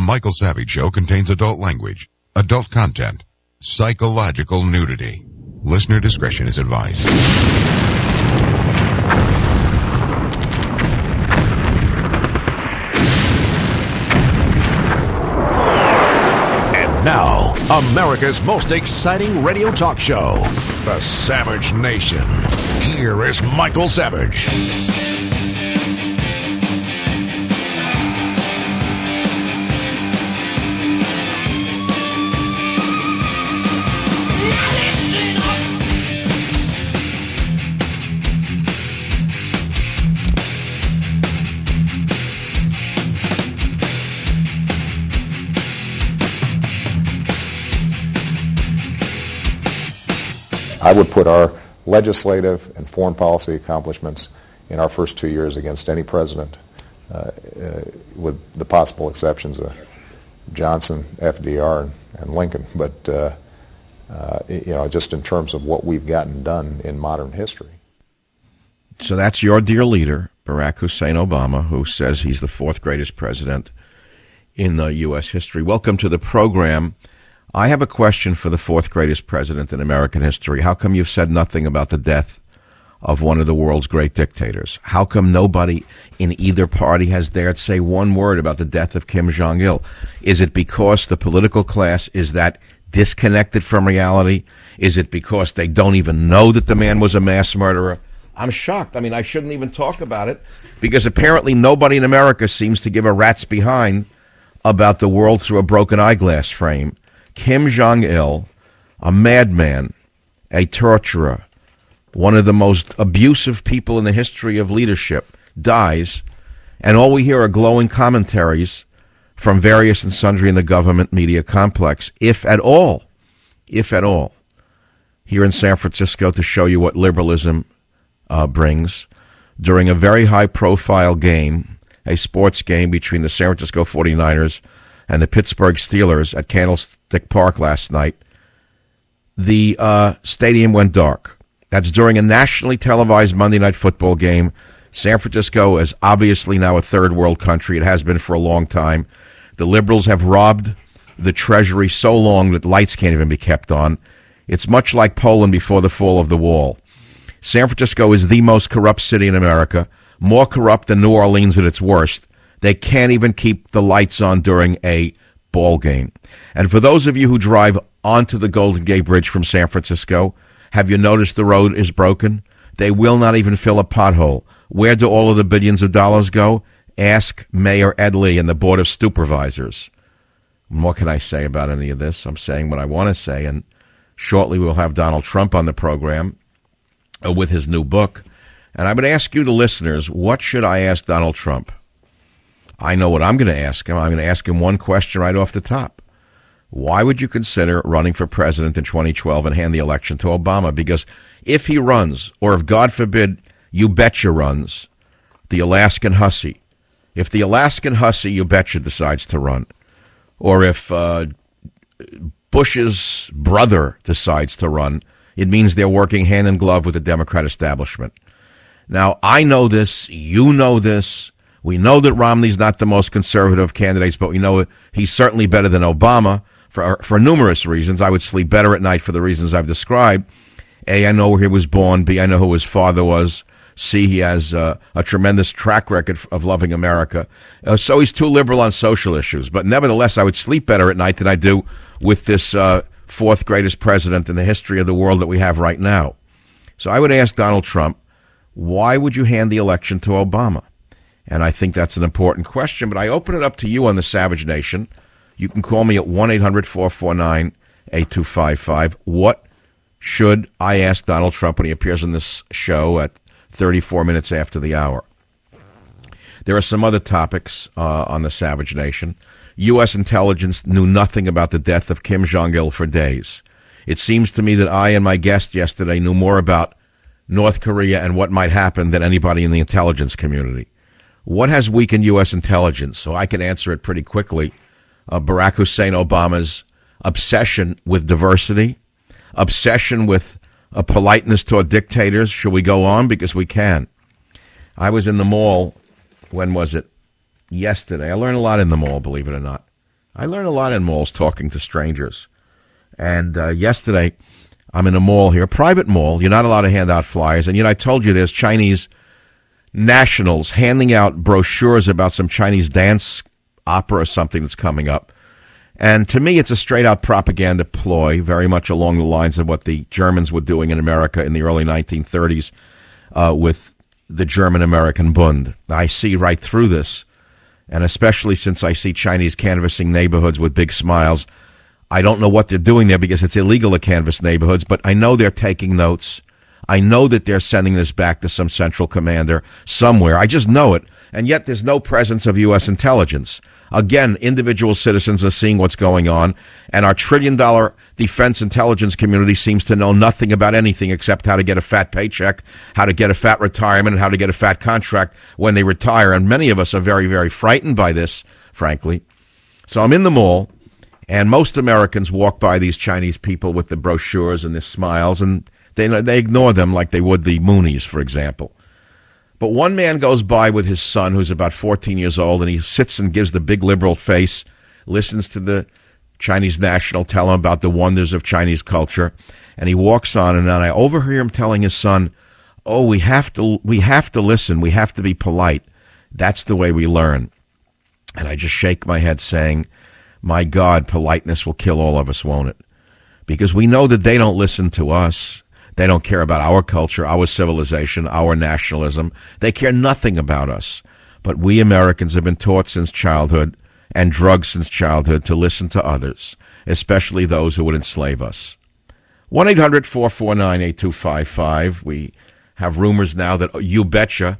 Michael Savage Show contains adult language, adult content, psychological nudity. Listener discretion is advised. And now, America's most exciting radio talk show, The Savage Nation. Here is Michael Savage. I would put our legislative and foreign policy accomplishments in our first 2 years against any president, with the possible exceptions of Johnson, FDR, and Lincoln. But just in terms of what we've gotten done in modern history. So that's your dear leader, Barack Hussein Obama, who says he's the fourth greatest president in U.S. history. Welcome to the program. I have a question for the fourth greatest president in American history. How come you've said nothing about the death of one of the world's great dictators? How come nobody in either party has dared say one word about the death of Kim Jong-il? Is it because the political class is that disconnected from reality? Is it because they don't even know that the man was a mass murderer? I'm shocked. I mean, I shouldn't even talk about it because apparently nobody in America seems to give a rat's behind about the world through a broken eyeglass frame. Kim Jong-il, a madman, a torturer, one of the most abusive people in the history of leadership, dies, and all we hear are glowing commentaries from various and sundry in the government media complex, if at all, here in San Francisco to show you what liberalism brings. During a very high-profile game, a sports game between the San Francisco 49ers and the Pittsburgh Steelers at Candlestick Park last night, the stadium went dark. That's during a nationally televised Monday Night Football game. San Francisco is obviously now a third world country. It has been for a long time. The liberals have robbed the treasury so long that lights can't even be kept on. It's much like Poland before the fall of the wall. San Francisco is the most corrupt city in America, more corrupt than New Orleans at its worst. They can't even keep the lights on during a ball game. And for those of you who drive onto the Golden Gate Bridge from San Francisco, have you noticed the road is broken? They will not even fill a pothole. Where do all of the billions of dollars go? Ask Mayor Ed Lee and the Board of Supervisors. What can I say about any of this? I'm saying what I want to say, and shortly we'll have Donald Trump on the program with his new book. And I would ask you, the listeners, what should I ask Donald Trump? I know what I'm going to ask him. I'm going to ask him one question right off the top. Why would you consider running for president in 2012 and hand the election to Obama? Because if he runs, or if, God forbid, You Betcha runs, the Alaskan hussy, if the Alaskan hussy You Betcha decides to run, or if Bush's brother decides to run, it means they're working hand in glove with the Democrat establishment. Now, I know this. You know this. We know that Romney's not the most conservative candidates, but we know he's certainly better than Obama for numerous reasons. I would sleep better at night for the reasons I've described. A, I know where he was born. B, I know who his father was. C, he has a tremendous track record of loving America. So he's too liberal on social issues. But nevertheless, I would sleep better at night than I do with this fourth greatest president in the history of the world that we have right now. So I would ask Donald Trump, why would you hand the election to Obama? And I think that's an important question, but I open it up to you on the Savage Nation. You can call me at 1-800-449-8255. What should I ask Donald Trump when he appears on this show at 34 minutes after the hour? There are some other topics on the Savage Nation. U.S. intelligence knew nothing about the death of Kim Jong-il for days. It seems to me that I and my guest yesterday knew more about North Korea and what might happen than anybody in the intelligence community. What has weakened U.S. intelligence? So I can answer it pretty quickly. Barack Hussein Obama's obsession with diversity, obsession with a politeness toward dictators. Should we go on? Because we can. I was in the mall, when was it? Yesterday. I learned a lot in the mall, believe it or not. I learn a lot in malls talking to strangers. And yesterday, I'm in a mall here, a private mall. You're not allowed to hand out flyers. And I told you there's Chinese nationals handing out brochures about some Chinese dance opera or something that's coming up. And to me, it's a straight-out propaganda ploy, very much along the lines of what the Germans were doing in America in the early 1930s with the German-American Bund. I see right through this, and especially since I see Chinese canvassing neighborhoods with big smiles. I don't know what they're doing there because it's illegal to canvass neighborhoods, but I know they're taking notes. I know that they're sending this back to some central commander somewhere. I just know it. And yet there's no presence of U.S. intelligence. Again, individual citizens are seeing what's going on, and our trillion-dollar defense intelligence community seems to know nothing about anything except how to get a fat paycheck, how to get a fat retirement, and how to get a fat contract when they retire. And many of us are very, very frightened by this, frankly. So I'm in the mall, and most Americans walk by these Chinese people with the brochures and their smiles, and they ignore them like they would the Moonies, for example. But one man goes by with his son, who's about 14 years old, and he sits and gives the big liberal face, listens to the Chinese national tell him about the wonders of Chinese culture, and he walks on, and then I overhear him telling his son, "Oh, we have to listen, we have to be polite. That's the way we learn." And I just shake my head saying, my God, politeness will kill all of us, won't it? Because we know that they don't listen to us. They don't care about our culture, our civilization, our nationalism. They care nothing about us. But we Americans have been taught since childhood and drugged since childhood to listen to others, especially those who would enslave us. 1-800-449-8255. We have rumors now that you betcha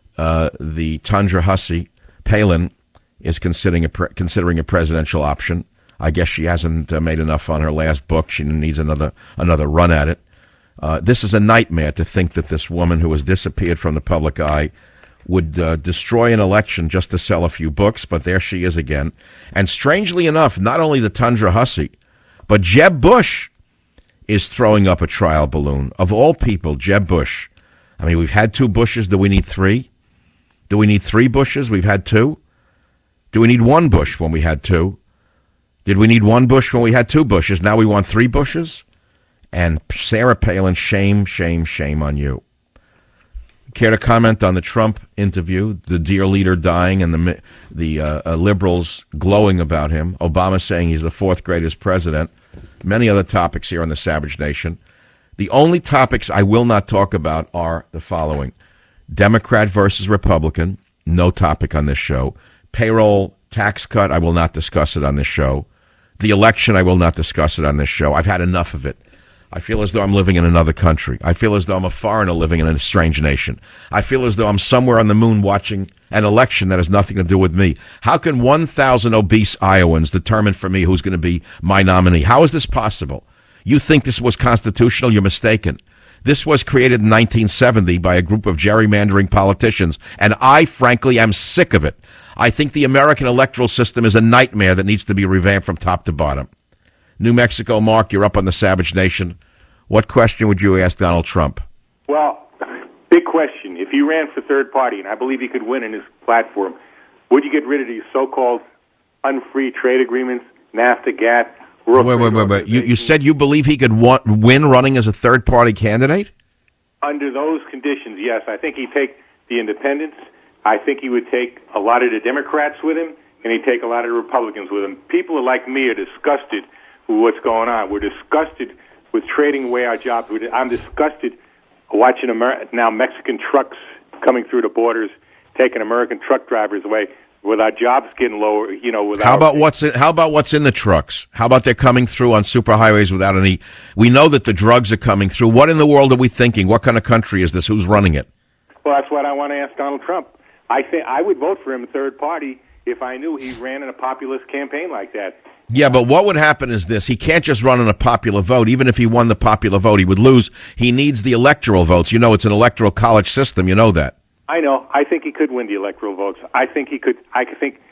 the Tundra hussy, Palin, is considering a presidential option. I guess she hasn't made enough on her last book. She needs another run at it. This is a nightmare to think that this woman who has disappeared from the public eye would destroy an election just to sell a few books, but there she is again. And strangely enough, not only the Tundra hussy, but Jeb Bush is throwing up a trial balloon. Of all people, Jeb Bush. I mean, we've had 2 Bushes. Do we need 3? Do we need 3 Bushes? We've had 2. Do we need 1 Bush when we had 2? Did we need 1 Bush when we had 2 Bushes? Now we want 3 Bushes? And Sarah Palin, shame, shame, shame on you. Care to comment on the Trump interview, the dear leader dying and the liberals glowing about him, Obama saying he's the 4th greatest president, many other topics here on the Savage Nation. The only topics I will not talk about are the following. Democrat versus Republican, no topic on this show. Payroll tax cut, I will not discuss it on this show. The election, I will not discuss it on this show. I've had enough of it. I feel as though I'm living in another country. I feel as though I'm a foreigner living in a strange nation. I feel as though I'm somewhere on the moon watching an election that has nothing to do with me. How can 1,000 obese Iowans determine for me who's going to be my nominee? How is this possible? You think this was constitutional? You're mistaken. This was created in 1970 by a group of gerrymandering politicians, and I, frankly, am sick of it. I think the American electoral system is a nightmare that needs to be revamped from top to bottom. New Mexico, Mark, you're up on the Savage Nation. What question would you ask Donald Trump? Well, big question. If he ran for third party, and I believe he could win in his platform, would you get rid of these so-called unfree trade agreements, NAFTA, GATT? Wait. You said you believe he could win running as a third-party candidate? Under those conditions, yes. I think he'd take the independents. I think he would take a lot of the Democrats with him, and he'd take a lot of the Republicans with him. People like me are disgusted with what's going on. We're disgusted with trading away our jobs. I'm disgusted watching now Mexican trucks coming through the borders, taking American truck drivers away, with our jobs getting lower. How about what's in the trucks? How about they're coming through on superhighways without any? We know that the drugs are coming through. What in the world are we thinking? What kind of country is this? Who's running it? Well, that's what I want to ask Donald Trump. I think I would vote for him third party if I knew he ran in a populist campaign like that. Yeah, but what would happen is this. He can't just run on a popular vote. Even if he won the popular vote, he would lose. He needs the electoral votes. You know, it's an electoral college system. You know that. I know. I think he could win the electoral votes. I think he could. I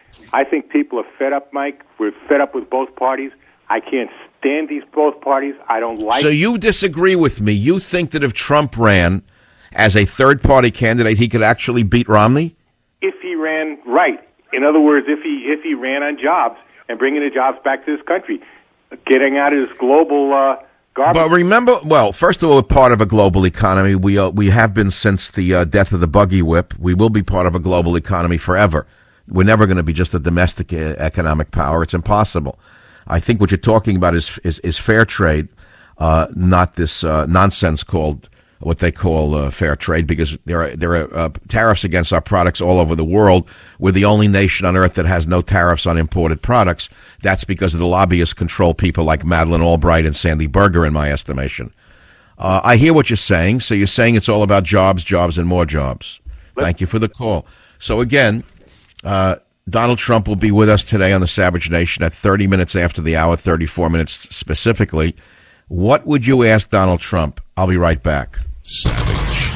think people are fed up, Mike. We're fed up with both parties. I can't stand these both parties. I don't like. So you disagree with me. You think that if Trump ran as a third-party candidate, he could actually beat Romney? If he ran right. In other words, if he ran on jobs, and bringing the jobs back to this country, getting out of this global garbage. But remember, well, first of all, we're part of a global economy. We have been since the death of the buggy whip. We will be part of a global economy forever. We're never going to be just a domestic economic power. It's impossible. I think what you're talking about is fair trade, not this nonsense called what they call fair trade, because there are tariffs against our products all over the world. We're the only nation on earth that has no tariffs on imported products. That's because of the lobbyists control people like Madeleine Albright and Sandy Berger, in my estimation. I hear what you're saying. So you're saying it's all about jobs, jobs, and more jobs. Thank you for the call. So again, Donald Trump will be with us today on the Savage Nation at 30 minutes after the hour, 34 minutes specifically. What would you ask Donald Trump? I'll be right back. Savage.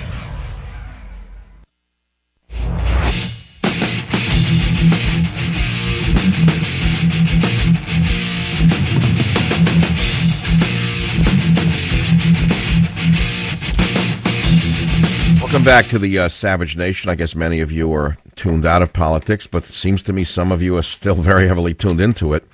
Welcome back to the Savage Nation. I guess many of you are tuned out of politics, but it seems to me some of you are still very heavily tuned into it.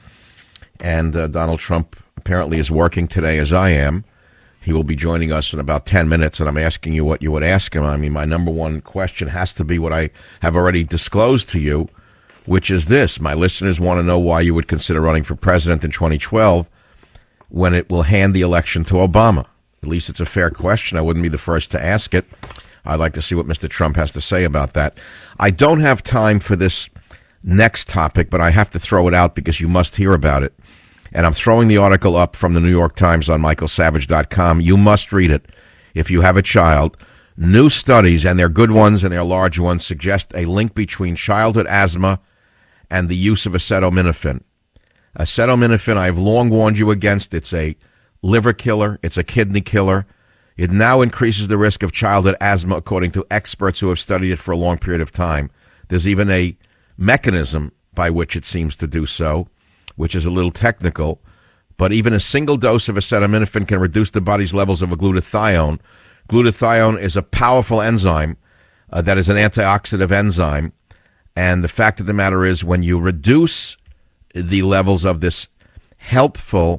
And Donald Trump apparently is working today, as I am. He will be joining us in about 10 minutes, and I'm asking you what you would ask him. I mean, my number one question has to be what I have already disclosed to you, which is this. My listeners want to know why you would consider running for president in 2012 when it will hand the election to Obama. At least it's a fair question. I wouldn't be the first to ask it. I'd like to see what Mr. Trump has to say about that. I don't have time for this next topic, but I have to throw it out because you must hear about it. And I'm throwing the article up from the New York Times on michaelsavage.com. You must read it if you have a child. New studies, and they're good ones and they're large ones, suggest a link between childhood asthma and the use of acetaminophen. Acetaminophen, I've long warned you against. It's a liver killer. It's a kidney killer. It now increases the risk of childhood asthma, according to experts who have studied it for a long period of time. There's even a mechanism by which it seems to do so, which is a little technical, but even a single dose of acetaminophen can reduce the body's levels of a glutathione. Glutathione is a powerful enzyme that is an antioxidant enzyme, and the fact of the matter is when you reduce the levels of this helpful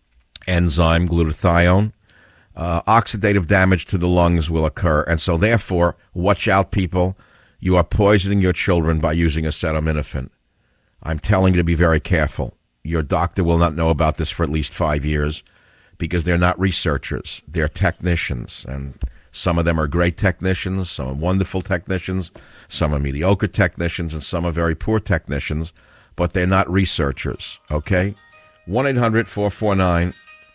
enzyme, glutathione, oxidative damage to the lungs will occur, and so therefore, watch out, people. You are poisoning your children by using acetaminophen. I'm telling you to be very careful. Your doctor will not know about this for at least 5 years because they're not researchers. They're technicians, and some of them are great technicians, some are wonderful technicians, some are mediocre technicians, and some are very poor technicians, but they're not researchers, okay? 1-800-449-8255,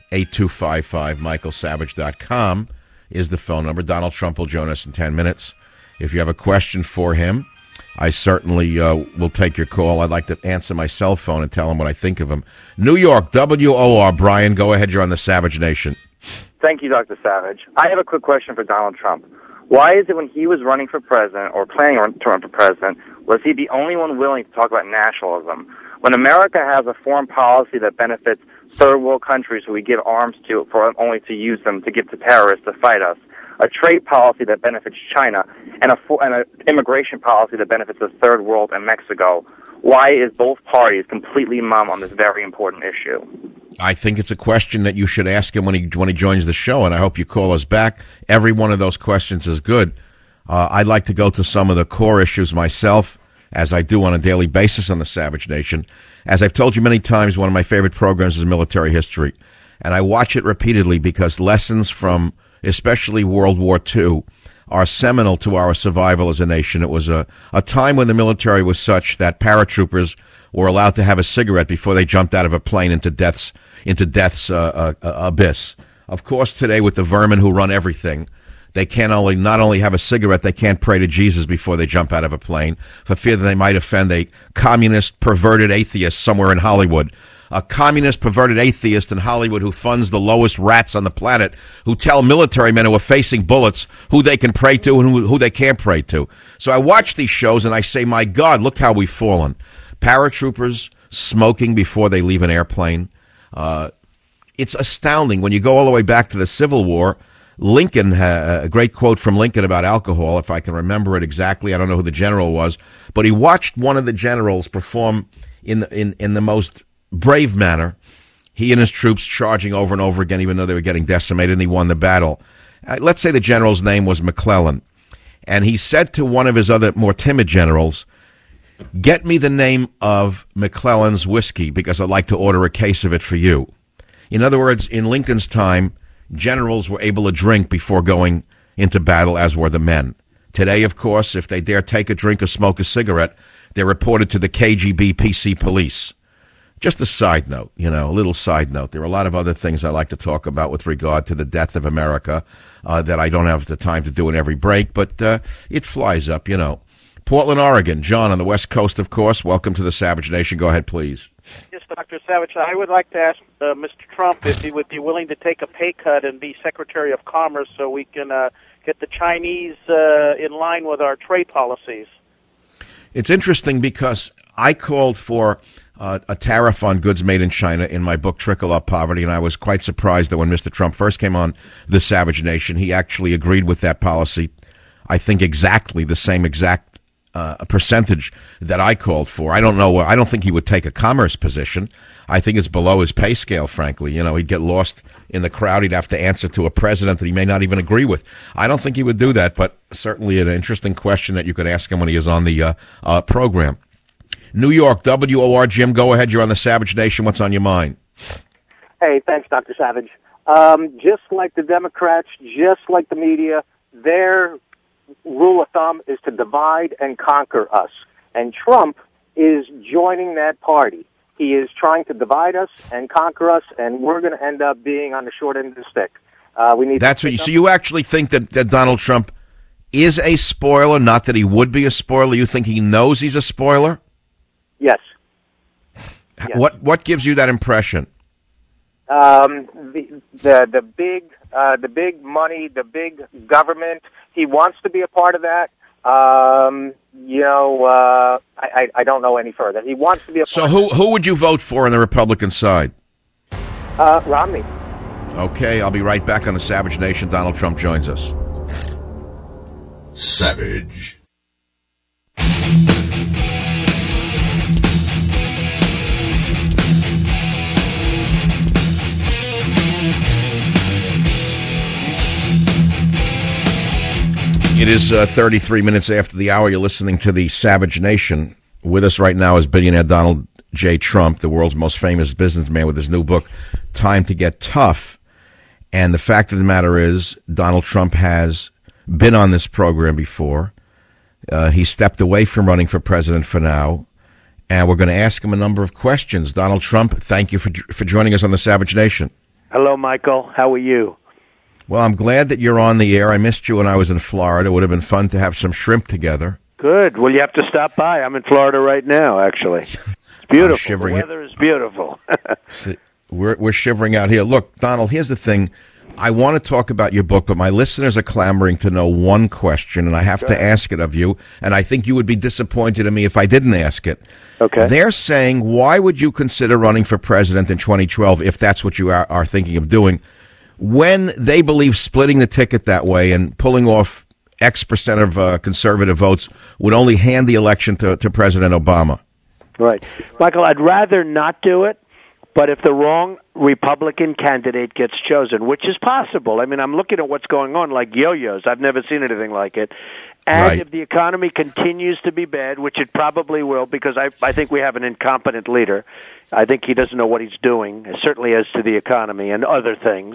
michaelsavage.com is the phone number. Donald Trump will join us in 10 minutes. If you have a question for him, I certainly will take your call. I'd like to answer my cell phone and tell him what I think of him. New York, WOR. Brian, go ahead. You're on the Savage Nation. Thank you, Dr. Savage. I have a quick question for Donald Trump. Why is it when he was running for president or planning to run for president, was he the only one willing to talk about nationalism? When America has a foreign policy that benefits third world countries who we give arms to for only to use them to give to terrorists to fight us, a trade policy that benefits China, and an immigration policy that benefits the third world and Mexico, why is both parties completely mum on this very important issue? I think it's a question that you should ask him when he joins the show, and I hope you call us back. Every one of those questions is good. I'd like to go to some of the core issues myself, as I do on a daily basis on the Savage Nation. As I've told you many times, one of my favorite programs is military history, and I watch it repeatedly because lessons from especially World War II, are seminal to our survival as a nation. It was a time when the military was such that paratroopers were allowed to have a cigarette before they jumped out of a plane into death's abyss. Of course, today with the vermin who run everything, they not only have a cigarette, they can't pray to Jesus before they jump out of a plane for fear that they might offend a communist, perverted atheist somewhere in Hollywood. A communist, perverted atheist in Hollywood who funds the lowest rats on the planet, who tell military men who are facing bullets who they can pray to and who they can't pray to. So I watch these shows and I say, my God, look how we've fallen. Paratroopers smoking before they leave an airplane. It's astounding. When you go all the way back to the Civil War, Lincoln, a great quote from Lincoln about alcohol, if I can remember it exactly. I don't know who the general was, but he watched one of the generals perform in the most brave manner. He and his troops charging over and over again, even though they were getting decimated, and he won the battle. Let's say the general's name was McClellan, and he said to one of his other more timid generals, "Get me the name of McClellan's whiskey, because I'd like to order a case of it for you." In other words, in Lincoln's time, generals were able to drink before going into battle, as were the men. Today, of course, if they dare take a drink or smoke a cigarette, they're reported to the KGB PC police. Just a side note, a little side note. There are a lot of other things I like to talk about with regard to the death of America that I don't have the time to do in every break, but it flies up, Portland, Oregon. John on the West Coast, of course. Welcome to the Savage Nation. Go ahead, please. Yes, Dr. Savage. I would like to ask Mr. Trump if he would be willing to take a pay cut and be Secretary of Commerce so we can get the Chinese in line with our trade policies. It's interesting because I called for a tariff on goods made in China in my book, Trickle Up Poverty, and I was quite surprised that when Mr. Trump first came on the Savage Nation, he actually agreed with that policy. I think exactly the same exact percentage that I called for. I don't know. I don't think he would take a commerce position. I think it's below his pay scale, frankly. He'd get lost in the crowd. He'd have to answer to a president that he may not even agree with. I don't think he would do that, but certainly an interesting question that you could ask him when he is on the program. New York, WOR, Jim, go ahead. You're on the Savage Nation. What's on your mind? Hey, thanks, Dr. Savage. Just like the Democrats, just like the media, their rule of thumb is to divide and conquer us. And Trump is joining that party. He is trying to divide us and conquer us, and we're going to end up being on the short end of the stick. That's what you. So you actually think that Donald Trump is a spoiler, not that he would be a spoiler? You think he knows he's a spoiler? Yes. What gives you that impression? The big money, the big government. He wants to be a part of that. I don't know any further. He wants to be a part. So who would you vote for on the Republican side? Romney. Okay, I'll be right back on the Savage Nation. Donald Trump joins us. Savage. It is 33 minutes after the hour. You're listening to the Savage Nation. With us right now is billionaire Donald J. Trump, the world's most famous businessman, with his new book, Time to Get Tough. And the fact of the matter is, Donald Trump has been on this program before. He stepped away from running for president for now, and we're going to ask him a number of questions. Donald Trump, thank you for joining us on the Savage Nation. Hello, Michael. How are you? Well, I'm glad that you're on the air. I missed you when I was in Florida. It would have been fun to have some shrimp together. Good. Well, you have to stop by. I'm in Florida right now, actually. It's beautiful. The weather is beautiful. We're shivering out here. Look, Donald, here's the thing. I want to talk about your book, but my listeners are clamoring to know one question, and I have to ask it of you, and I think you would be disappointed in me if I didn't ask it. Okay. They're saying, why would you consider running for president in 2012 if that's what you are thinking of doing, when they believe splitting the ticket that way and pulling off X percent of conservative votes would only hand the election to President Obama? Right. Michael, I'd rather not do it, but if the wrong Republican candidate gets chosen, which is possible. I mean, I'm looking at what's going on like yo-yos. I've never seen anything like it. And if the economy continues to be bad, which it probably will, because I think we have an incompetent leader. I think he doesn't know what he's doing, certainly as to the economy and other things.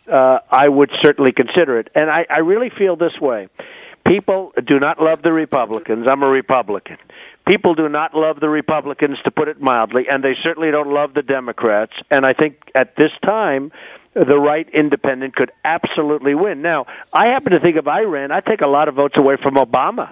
I would certainly consider it. And I really feel this way. People do not love the Republicans. I'm a Republican. People do not love the Republicans, to put it mildly, and they certainly don't love the Democrats. And I think at this time, the right independent could absolutely win. Now, I happen to think if I ran, I'd take a lot of votes away from Obama.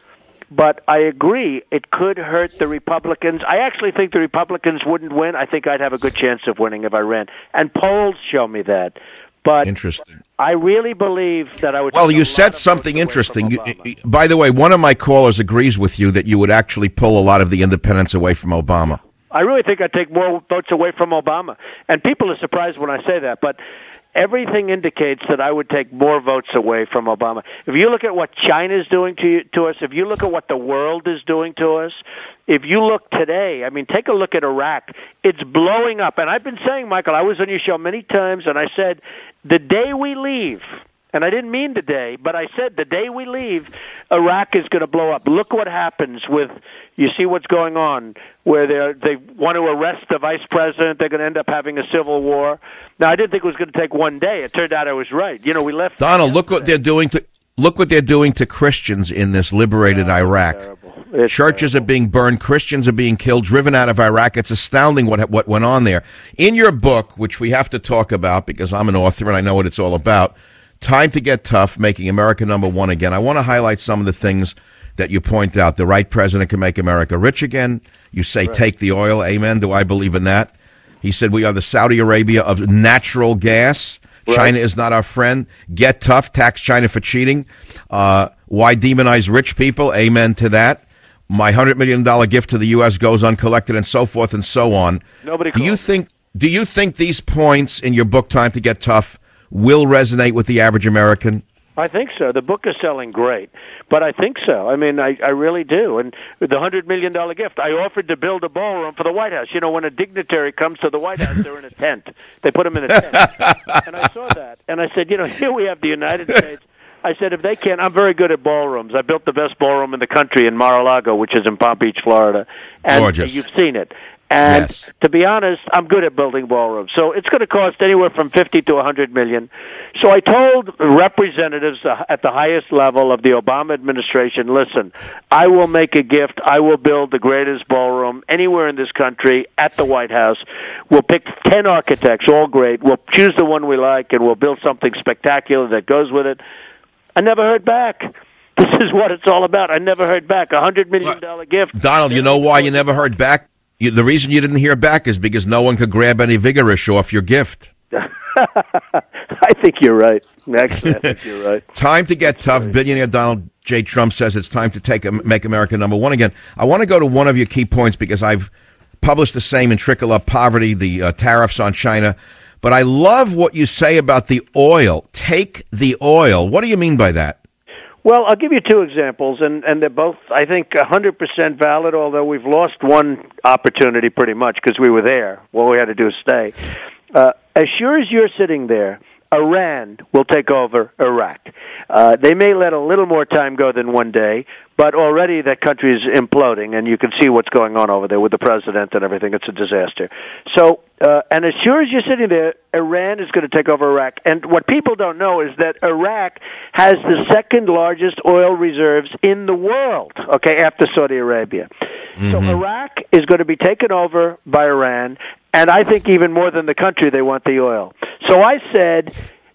But I agree, it could hurt the Republicans. I actually think the Republicans wouldn't win. I think I'd have a good chance of winning if I ran. And polls show me that. But interesting. I really believe that I would. Well, you said something interesting. By the way, one of my callers agrees with you that you would actually pull a lot of the independents away from Obama. I really think I'd take more votes away from Obama. And people are surprised when I say that. But everything indicates that I would take more votes away from Obama. If you look at what China is doing to us, if you look at what the world is doing to us, if you look today, I mean, take a look at Iraq. It's blowing up. And I've been saying, Michael, I was on your show many times, and I said, the day we leave, and I didn't mean the day, but I said the day we leave, Iraq is going to blow up. Look what happens with, you see what's going on, where they want to arrest the vice president. They're going to end up having a civil war. Now, I didn't think it was going to take one day. It turned out I was right. You know, we left. Donald, look what they're doing to Christians in this liberated Iraq. Churches are being burned. Christians are being killed, driven out of Iraq. It's astounding what went on there. In your book, which we have to talk about because I'm an author and I know what it's all about, Time to Get Tough, Making America Number One Again. I want to highlight some of the things that you point out. The right president can make America rich again. You say, right. Take the oil. Amen. Do I believe in that? He said, we are the Saudi Arabia of natural gas. Right. China is not our friend. Get tough. Tax China for cheating. Why demonize rich people? Amen to that. My $100 million gift to the U.S. goes uncollected, and so forth and so on. Do you think these points in your book, Time to Get Tough, will resonate with the average American? I think so. The book is selling great, but I think so. I mean, I really do. And with the $100 million gift, I offered to build a ballroom for the White House. You know, when a dignitary comes to the White House, they're in a tent. They put them in a tent. And I saw that. And I said, you know, here we have the United States. I said, if they can't, I'm very good at ballrooms. I built the best ballroom in the country in Mar-a-Lago, which is in Palm Beach, Florida. And gorgeous. You've seen it. And yes. To be honest, I'm good at building ballrooms. So it's going to cost anywhere from $50 to $100 million. So I told representatives at the highest level of the Obama administration, listen, I will make a gift. I will build the greatest ballroom anywhere in this country at the White House. We'll pick 10 architects, all great. We'll choose the one we like, and we'll build something spectacular that goes with it. I never heard back. This is what it's all about. I never heard back. $100 million gift. Donald, you know why you never heard back? The reason you didn't hear back is because no one could grab any vigorish off your gift. I think you're right. Actually, I think you're right. Time to Get Tough. Billionaire Donald J. Trump says it's time to make America number one again. I want to go to one of your key points because I've published the same in Trickle Up Poverty, the tariffs on China. But I love what you say about the oil. Take the oil. What do you mean by that? Well, I'll give you two examples, and they're both, I think, 100% valid, although we've lost one opportunity pretty much because we were there. What we had to do is stay. As sure as you're sitting there, Iran will take over Iraq. They may let a little more time go than one day, but already that country is imploding, and you can see what's going on over there with the president and everything. It's a disaster. So, and as sure as you're sitting there, Iran is going to take over Iraq. And what people don't know is that Iraq has the second largest oil reserves in the world, okay, after Saudi Arabia. Mm-hmm. So Iraq is going to be taken over by Iran, and I think even more than the country, they want the oil. So I said,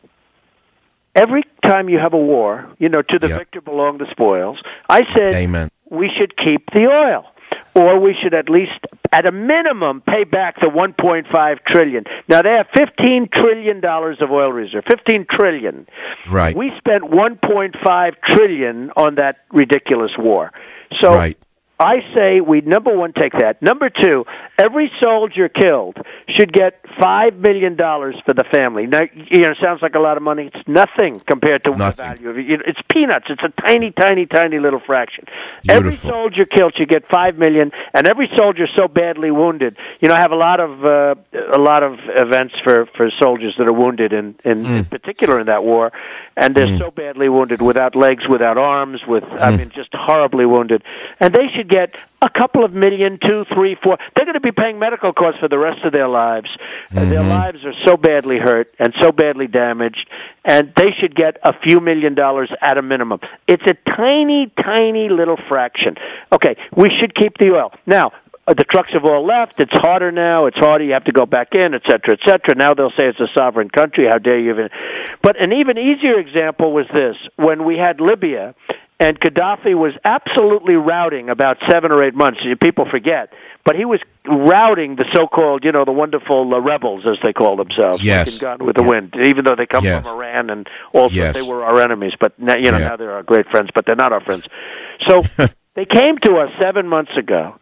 every time you have a war, you know, to the victor belong the spoils. I said, Amen. We should keep the oil, or we should at least, at a minimum, pay back the $1.5 trillion. Now, they have $15 trillion of oil reserve, $15 trillion. Right. We spent $1.5 trillion on that ridiculous war. So right. I say we, number one, take that. Number two, every soldier killed should get $5 million for the family. Now, you know, it sounds like a lot of money. It's nothing compared to the value of it. It's peanuts. It's a tiny, tiny, tiny little fraction. Beautiful. Every soldier killed should get $5 million, and every soldier so badly wounded. You know, I have a lot of events for soldiers that are wounded in particular in that war, and they're so badly wounded, without legs, without arms, I mean, just horribly wounded, and they should get a couple of million, 2, 3, 4. They're going to be paying medical costs for the rest of their lives. Their lives are so badly hurt and so badly damaged, and they should get a few $1 million at a minimum. It's a tiny, tiny little fraction. Okay, we should keep the oil. Now, the trucks have all left. It's harder now. It's harder. You have to go back in, et cetera, et cetera. Now they'll say it's a sovereign country. How dare you even? But an even easier example was this. When we had Libya, and Gaddafi was absolutely routing about 7 or 8 months. People forget. But he was routing the so-called, you know, the wonderful rebels, as they call themselves. Yes. Like in Gone with the Wind, even though they come from Iran, and also they were our enemies. But now, you know, now they're our great friends, but they're not our friends. So they came to us 7 months ago,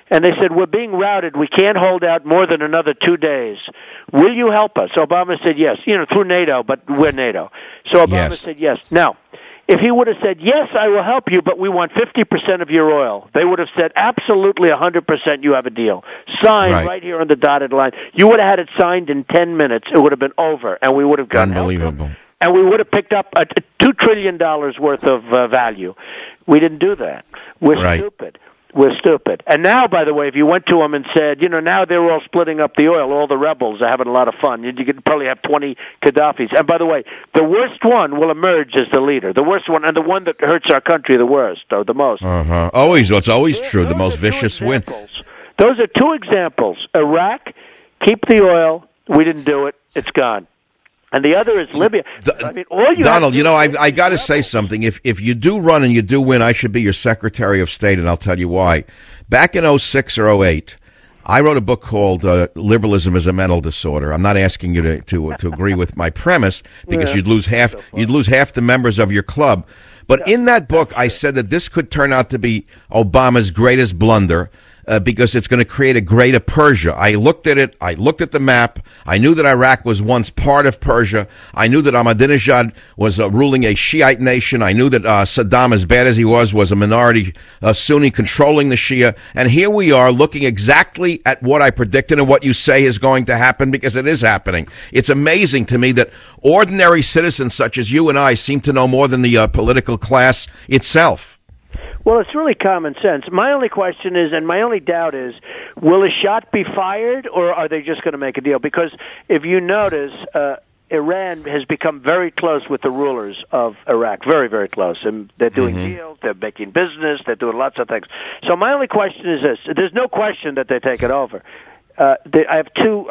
and they said, we're being routed. We can't hold out more than another 2 days. Will you help us? Obama said yes, through NATO, but we're NATO. So Obama said yes. Now, if he would have said, yes, I will help you, but we want 50% of your oil, they would have said, absolutely 100% you have a deal. Signed right here on the dotted line. You would have had it signed in 10 minutes. It would have been over, and we would have gotten unbelievable. And we would have picked up $2 trillion worth of value. We didn't do that. We're stupid. We're stupid. And now, by the way, if you went to them and said, now they're all splitting up the oil, all the rebels are having a lot of fun. You could probably have 20 Gaddafis. And by the way, the worst one will emerge as the leader. The worst one, and the one that hurts our country the worst, or the most. Always, it's always true. The most vicious win. Those are two examples. Iraq, keep the oil. We didn't do it. It's gone. And the other is Libya. Donald, I got to say something. If you do run and you do win, I should be your Secretary of State, and I'll tell you why. Back in 06 or 08, I wrote a book called Liberalism is a Mental Disorder. I'm not asking you to agree with my premise, because you'd lose half the members of your club. But in that book, I said that this could turn out to be Obama's greatest blunder. Because it's going to create a greater Persia. I looked at it. I looked at the map. I knew that Iraq was once part of Persia. I knew that Ahmadinejad was ruling a Shiite nation. I knew that Saddam, as bad as he was a minority Sunni controlling the Shia. And here we are looking exactly at what I predicted and what you say is going to happen, because it is happening. It's amazing to me that ordinary citizens such as you and I seem to know more than the political class itself. Well, it's really common sense. My only question is, and my only doubt is, will a shot be fired, or are they just going to make a deal? Because if you notice, Iran has become very close with the rulers of Iraq, very, very close. And they're doing deals, they're making business, they're doing lots of things. So my only question is this. There's no question that they take it over. I have two,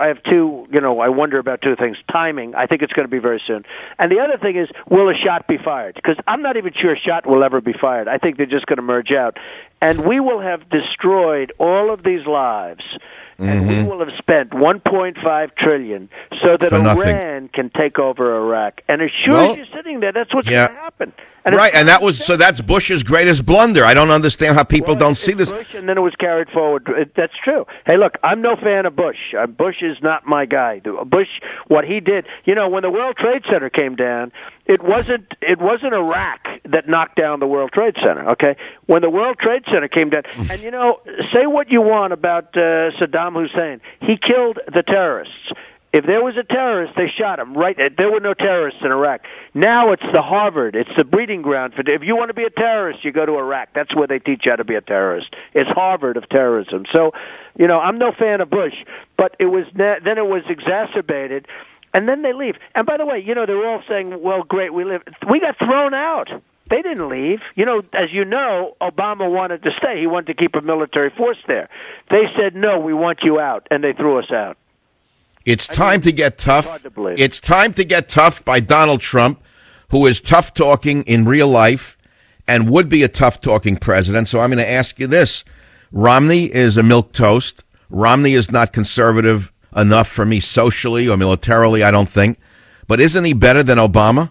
I wonder about two things. Timing, I think it's going to be very soon. And the other thing is, will a shot be fired? Because I'm not even sure a shot will ever be fired. I think they're just going to merge out. And we will have destroyed all of these lives, and we will have spent $1.5 trillion so that Iran can take over Iraq. And as sure as you're sitting there, that's what's going to happen. And and that's Bush's greatest blunder. I don't understand how people don't see this. Bush, and then it was carried forward. That's true. Hey, look, I'm no fan of Bush. Bush is not my guy. Bush, what he did, when the World Trade Center came down, it wasn't Iraq that knocked down the World Trade Center, okay? When the World Trade Center came down, and say what you want about Saddam Hussein, he killed the terrorists. If there was a terrorist, they shot him. Right? There were no terrorists in Iraq. Now it's the Harvard. It's the breeding ground for. If you want to be a terrorist, you go to Iraq. That's where they teach you how to be a terrorist. It's Harvard of terrorism. So, I'm no fan of Bush, but it was then it was exacerbated, and then they leave. And by the way, they're all saying, "Well, great, we got thrown out." They didn't leave. As you know, Obama wanted to stay. He wanted to keep a military force there. They said, "No, we want you out," and they threw us out. It's time to get tough. It's time to get tough by Donald Trump, who is tough-talking in real life and would be a tough-talking president. So I'm going to ask you this. Romney is a milquetoast. Romney is not conservative enough for me socially or militarily, I don't think. But isn't he better than Obama?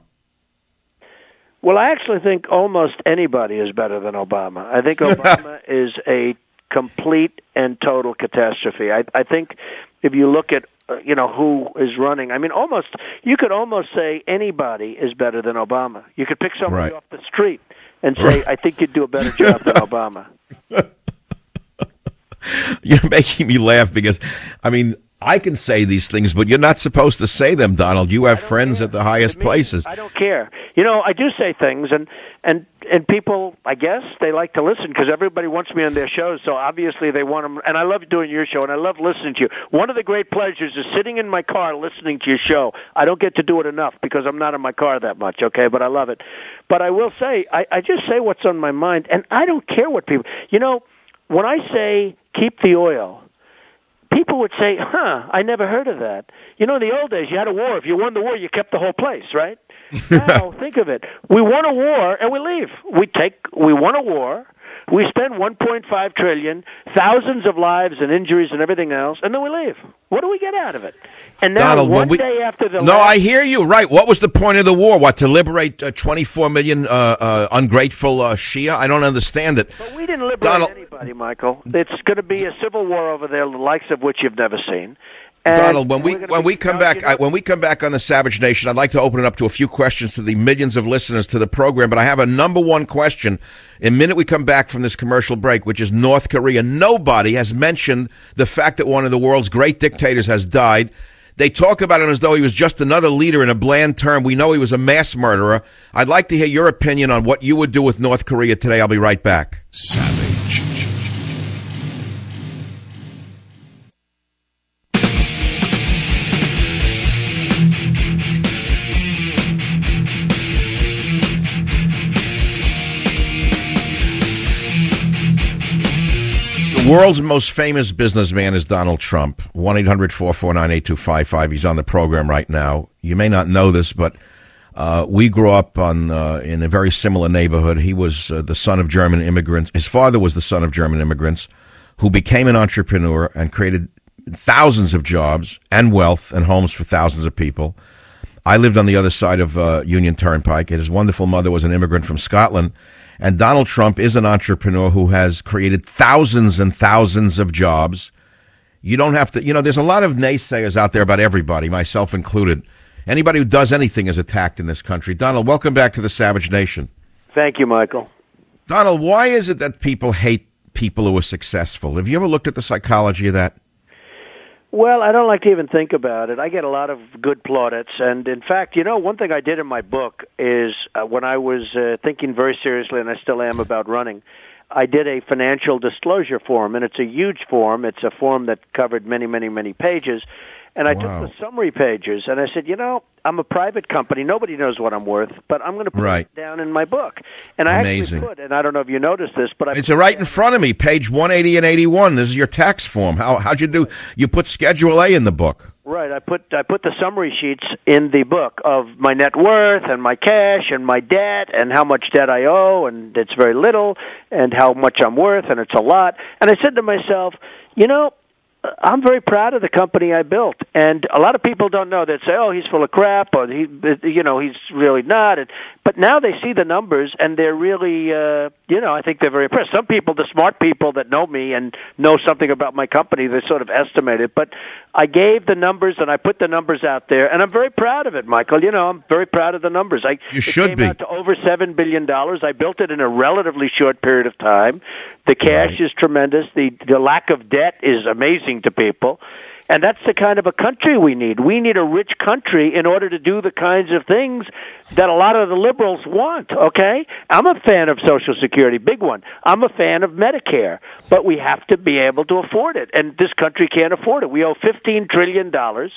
Well, I actually think almost anybody is better than Obama. I think Obama is a complete and total catastrophe. I think if you look at who is running. I mean, you could almost say anybody is better than Obama. You could pick somebody off the street and say, I think you'd do a better job than Obama. You're making me laugh because, I can say these things, but you're not supposed to say them, Donald. You have friends at the highest places. I don't care. I do say things, and people, I guess, they like to listen because everybody wants me on their shows, so obviously they want them. And I love doing your show, and I love listening to you. One of the great pleasures is sitting in my car listening to your show. I don't get to do it enough because I'm not in my car that much, okay, but I love it. But I will say, I just say what's on my mind, and I don't care what people... when I say keep the oil... people would say, I never heard of that. In the old days, you had a war. If you won the war, you kept the whole place, right? Now, think of it. We won a war, and we leave. We won a war. We spend $1.5 trillion, thousands of lives and injuries and everything else, and then we leave. What do we get out of it? And now, Donald, day after the I hear you. Right. What was the point of the war? What, to liberate 24 million ungrateful Shia? I don't understand it. But we didn't liberate anybody, Michael. It's going to be a civil war over there, the likes of which you've never seen. And Donald, when we come back on the Savage Nation, I'd like to open it up to a few questions to the millions of listeners to the program. But I have a number one question. In a minute we come back from this commercial break, which is North Korea. Nobody has mentioned the fact that one of the world's great dictators has died. They talk about him as though he was just another leader in a bland term. We know he was a mass murderer. I'd like to hear your opinion on what you would do with North Korea today. I'll be right back. Savage. The world's most famous businessman is Donald Trump. 1-800-449-8255. He's on the program right now. You may not know this, but we grew up in a very similar neighborhood. He was the son of German immigrants. His father was the son of German immigrants who became an entrepreneur and created thousands of jobs and wealth and homes for thousands of people. I lived on the other side of Union Turnpike. His wonderful mother was an immigrant from Scotland. And Donald Trump is an entrepreneur who has created thousands and thousands of jobs. You don't have to, there's a lot of naysayers out there about everybody, myself included. Anybody who does anything is attacked in this country. Donald, welcome back to the Savage Nation. Thank you, Michael. Donald, why is it that people hate people who are successful? Have you ever looked at the psychology of that? Well, I don't like to even think about it. I get a lot of good plaudits, and in fact, one thing I did in my book is when I was thinking very seriously, and I still am, about running, I did a financial disclosure form, and it's a huge form. It's a form that covered many, many, many pages, and I took the summary pages, and I said, I'm a private company. Nobody knows what I'm worth, but I'm going to put it down in my book. And I actually put, and I don't know if you noticed this, but it's right in front of me, page 180 and 81. This is your tax form. How'd you do? You put Schedule A in the book. Right. I put the summary sheets in the book of my net worth and my cash and my debt and how much debt I owe, and it's very little, and how much I'm worth, and it's a lot. And I said to myself, I'm very proud of the company I built, and a lot of people don't know. They say, "Oh, he's full of crap," or he's really not. But now they see the numbers, and they're really, I think they're very impressed. Some people, the smart people that know me and know something about my company, they sort of estimate it. But I gave the numbers, and I put the numbers out there, and I'm very proud of it, Michael. I'm very proud of the numbers. You should be. It came out to over $7 billion. I built it in a relatively short period of time. The cash is tremendous. The lack of debt is amazing to people. And that's the kind of a country we need. We need a rich country in order to do the kinds of things that a lot of the liberals want, okay? I'm a fan of Social Security, big one. I'm a fan of Medicare, but we have to be able to afford it, and this country can't afford it. We owe $15 trillion,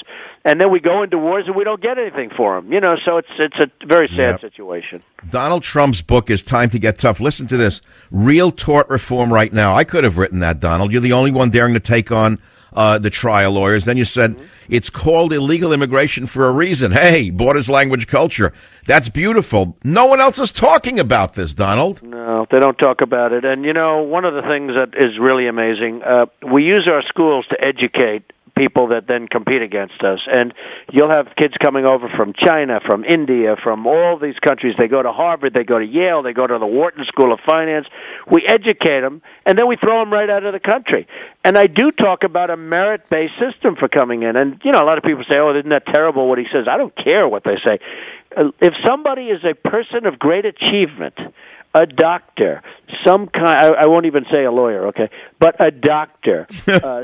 and then we go into wars and we don't get anything for them, so it's a very sad situation. Donald Trump's book is Time to Get Tough. Listen to this. Real tort reform right now. I could have written that, Donald. You're the only one daring to take on the trial lawyers. Then you said it's called illegal immigration for a reason. Hey, borders, language, culture. That's beautiful. No one else is talking about this, Donald. No, they don't talk about it. And, one of the things that is really amazing, we use our schools to educate people that then compete against us. And you'll have kids coming over from China, from India, from all these countries. They go to Harvard, they go to Yale, they go to the Wharton School of Finance. We educate them, and then we throw them right out of the country. And I do talk about a merit-based system for coming in. And, a lot of people say, oh, isn't that terrible what he says? I don't care what they say. If somebody is a person of great achievement, a doctor, some kind, I won't even say a lawyer, okay, but a doctor, a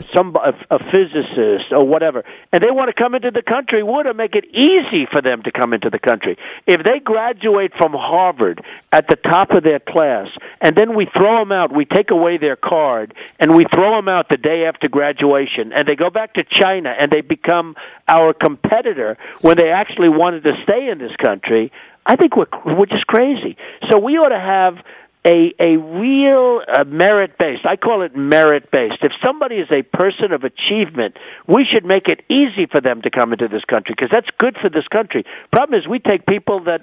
physicist or whatever, and they want to come into the country, would it make it easy for them to come into the country? If they graduate from Harvard at the top of their class, and then we throw them out, we take away their card, and we throw them out the day after graduation, and they go back to China, and they become our competitor when they actually wanted to stay in this country, I think we're just crazy. So we ought to have a real merit-based. I call it merit-based. If somebody is a person of achievement, we should make it easy for them to come into this country because that's good for this country. Problem is we take people that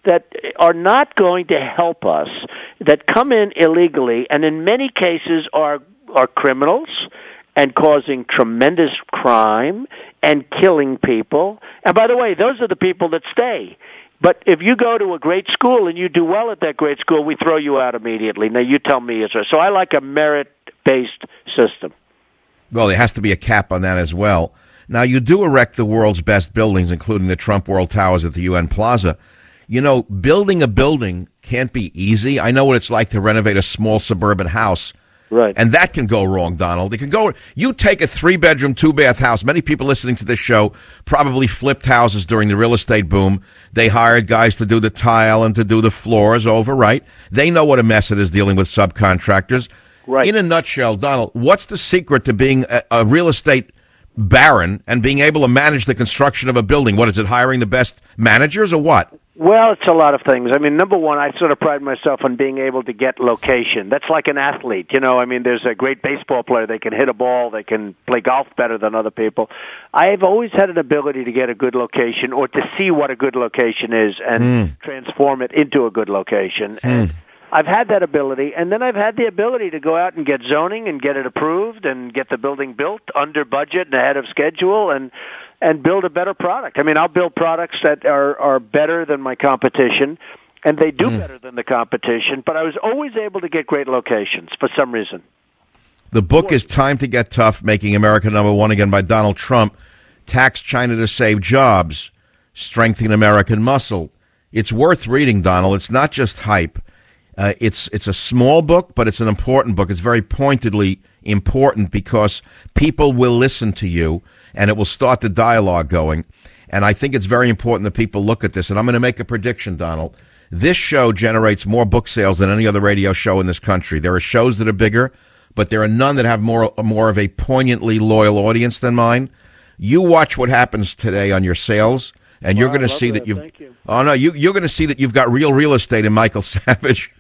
are not going to help us, that come in illegally, and in many cases are criminals and causing tremendous crime and killing people. And by the way, those are the people that stay. But if you go to a great school and you do well at that great school, we throw you out immediately. Now, you tell me, Israel. So I like a merit-based system. Well, there has to be a cap on that as well. Now, you do erect the world's best buildings, including the Trump World Towers at the UN Plaza. You know, building a building can't be easy. I know what it's like to renovate a small suburban house. Right. And that can go wrong, Donald. It can go. You take a 3-bedroom, 2-bath house. Many people listening to this show probably flipped houses during the real estate boom. They hired guys to do the tile and to do the floors over, right? They know what a mess it is dealing with subcontractors. Right. In a nutshell, Donald, what's the secret to being a real estate baron and being able to manage the construction of a building? What is it, hiring the best managers or what? Well, it's a lot of things. I mean, number one, I sort of pride myself on being able to get location. That's like an athlete. You know, I mean, there's a great baseball player. They can hit a ball. They can play golf better than other people. I've always had an ability to get a good location or to see what a good location is and transform it into a good location. And I've had that ability, and then I've had the ability to go out and get zoning and get it approved and get the building built under budget and ahead of schedule and build a better product. I mean, I'll build products that are better than my competition, and they do better than the competition, but I was always able to get great locations for some reason. The book is Time to Get Tough, Making America Number One Again by Donald Trump. Tax China to Save Jobs, Strengthening American Muscle. It's worth reading, Donald. It's not just hype. It's a small book, but it's an important book. It's very pointedly important because people will listen to you, and it will start the dialogue going. And I think it's very important that people look at this. And I'm going to make a prediction, Donald. This show generates more book sales than any other radio show in this country. There are shows that are bigger, but there are none that have more of a poignantly loyal audience than mine. You watch what happens today on your sales, and you're going to see that you've. Thank you. Oh no, you're going to see that you've got real estate in Michael Savage.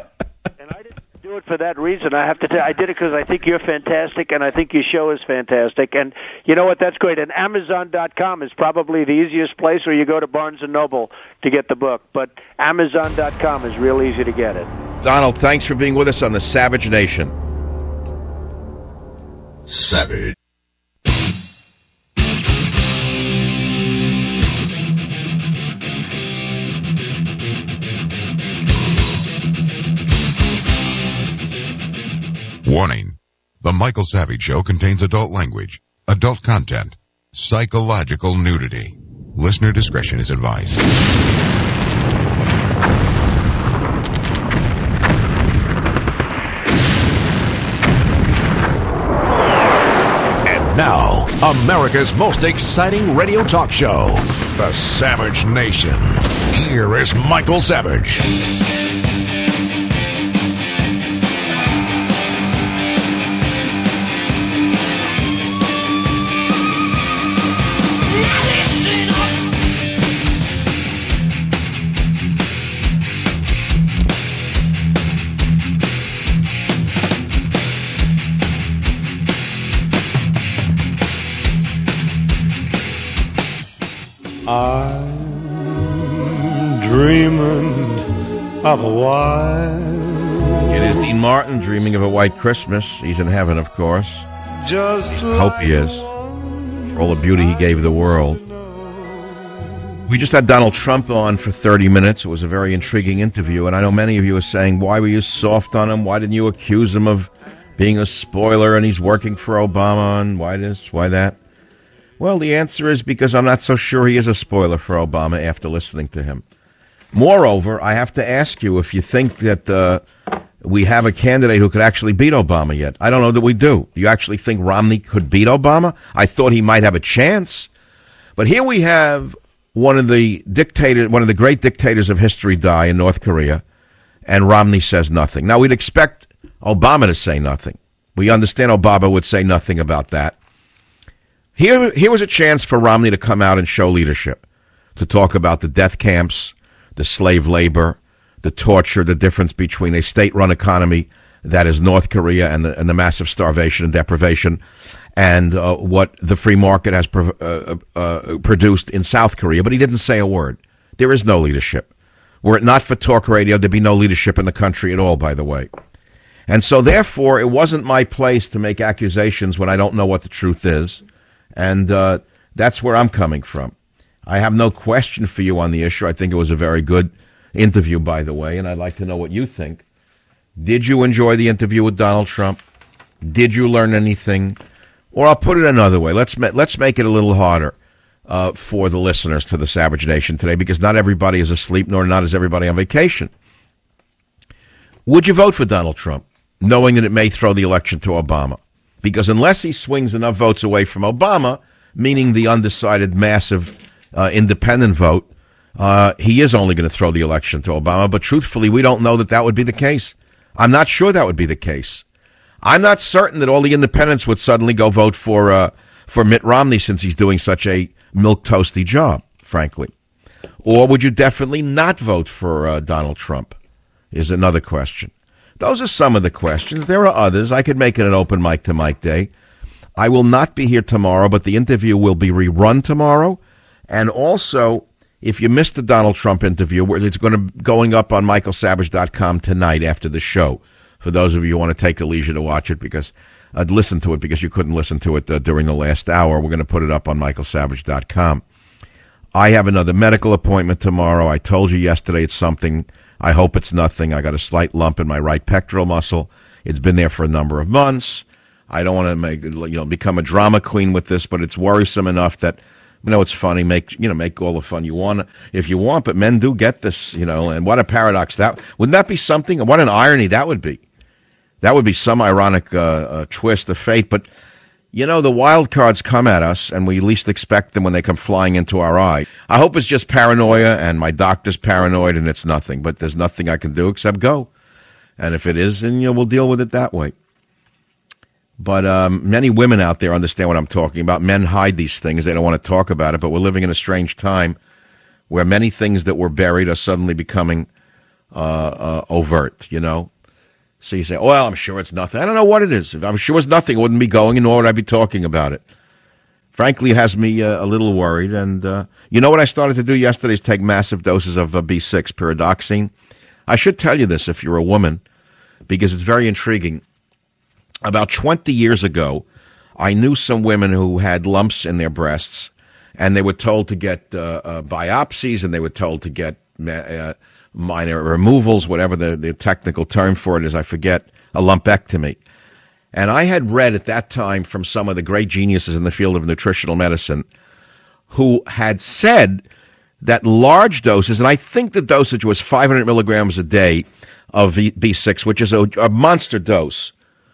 And I didn't do it for that reason. I have to tell you, I did it because I think you're fantastic, and I think your show is fantastic. And you know what? That's great. And Amazon.com is probably the easiest place, or you go to Barnes & Noble to get the book. But Amazon.com is real easy to get it. Donald, thanks for being with us on the Savage Nation. Savage. Warning. The Michael Savage Show contains adult language, adult content, psychological nudity. Listener discretion is advised. And now, America's most exciting radio talk show, The Savage Nation. Here is Michael Savage. I'm dreaming of a white. It is Dean Martin dreaming of a white Christmas. He's in heaven, of course. Just I hope he is. For all the beauty he gave the world. We just had Donald Trump on for 30 minutes. It was a very intriguing interview, and I know many of you are saying, why were you soft on him? Why didn't you accuse him of being a spoiler and he's working for Obama, and why this, why that? Well, the answer is because I'm not so sure he is a spoiler for Obama after listening to him. Moreover, I have to ask you if you think that we have a candidate who could actually beat Obama yet. I don't know that we do. Do you actually think Romney could beat Obama? I thought he might have a chance. But here we have one of the great dictators of history die in North Korea, and Romney says nothing. Now, we'd expect Obama to say nothing. We understand Obama would say nothing about that. Here was a chance for Romney to come out and show leadership, to talk about the death camps, the slave labor, the torture, the difference between a state-run economy that is North Korea and the massive starvation and deprivation, and what the free market has produced in South Korea. But he didn't say a word. There is no leadership. Were it not for talk radio, there'd be no leadership in the country at all, by the way. And so, therefore, it wasn't my place to make accusations when I don't know what the truth is. And that's where I'm coming from. I have no question for you on the issue. I think it was a very good interview, by the way, and I'd like to know what you think. Did you enjoy the interview with Donald Trump? Did you learn anything? Or I'll put it another way. Let's make it a little harder for the listeners to the Savage Nation today, because not everybody is asleep, nor not is everybody on vacation. Would you vote for Donald Trump, knowing that it may throw the election to Obama? Because unless he swings enough votes away from Obama, meaning the undecided massive independent vote, he is only going to throw the election to Obama. But truthfully, we don't know that would be the case. I'm not sure that would be the case. I'm not certain that all the independents would suddenly go vote for Mitt Romney, since he's doing such a milquetoasty job, frankly. Or would you definitely not vote for Donald Trump, is another question. Those are some of the questions. There are others. I could make it an open mic to Mike Day. I will not be here tomorrow, but the interview will be rerun tomorrow. And also, if you missed the Donald Trump interview, it's going up on michaelsavage.com tonight after the show. For those of you who want to take the leisure to watch it, because listen to it, because you couldn't listen to it during the last hour, we're going to put it up on michaelsavage.com. I have another medical appointment tomorrow. I told you yesterday it's something. I hope it's nothing. I got a slight lump in my right pectoral muscle. It's been there for a number of months. I don't want to become a drama queen with this, but it's worrisome enough that, it's funny. Make all the fun you want if you want, but men do get this, and what a paradox wouldn't that be something? What an irony that would be. That would be some ironic twist of fate. But, the wild cards come at us, and we least expect them when they come flying into our eye. I hope it's just paranoia, and my doctor's paranoid, and it's nothing. But there's nothing I can do except go. And if it is, then we'll deal with it that way. But many women out there understand what I'm talking about. Men hide these things. They don't want to talk about it. But we're living in a strange time where many things that were buried are suddenly becoming overt, So you say, well, I'm sure it's nothing. I don't know what it is. If I'm sure it's nothing, I wouldn't be going, nor would I be talking about it. Frankly, it has me a little worried. And you know what I started to do yesterday is take massive doses of B6, pyridoxine. I should tell you this if you're a woman, because it's very intriguing. About 20 years ago, I knew some women who had lumps in their breasts, and they were told to get biopsies, and they were told to get minor removals, whatever the technical term for it is, I forget, a lumpectomy. And I had read at that time from some of the great geniuses in the field of nutritional medicine who had said that large doses, and I think the dosage was 500 milligrams a day of B6, which is a monster dose,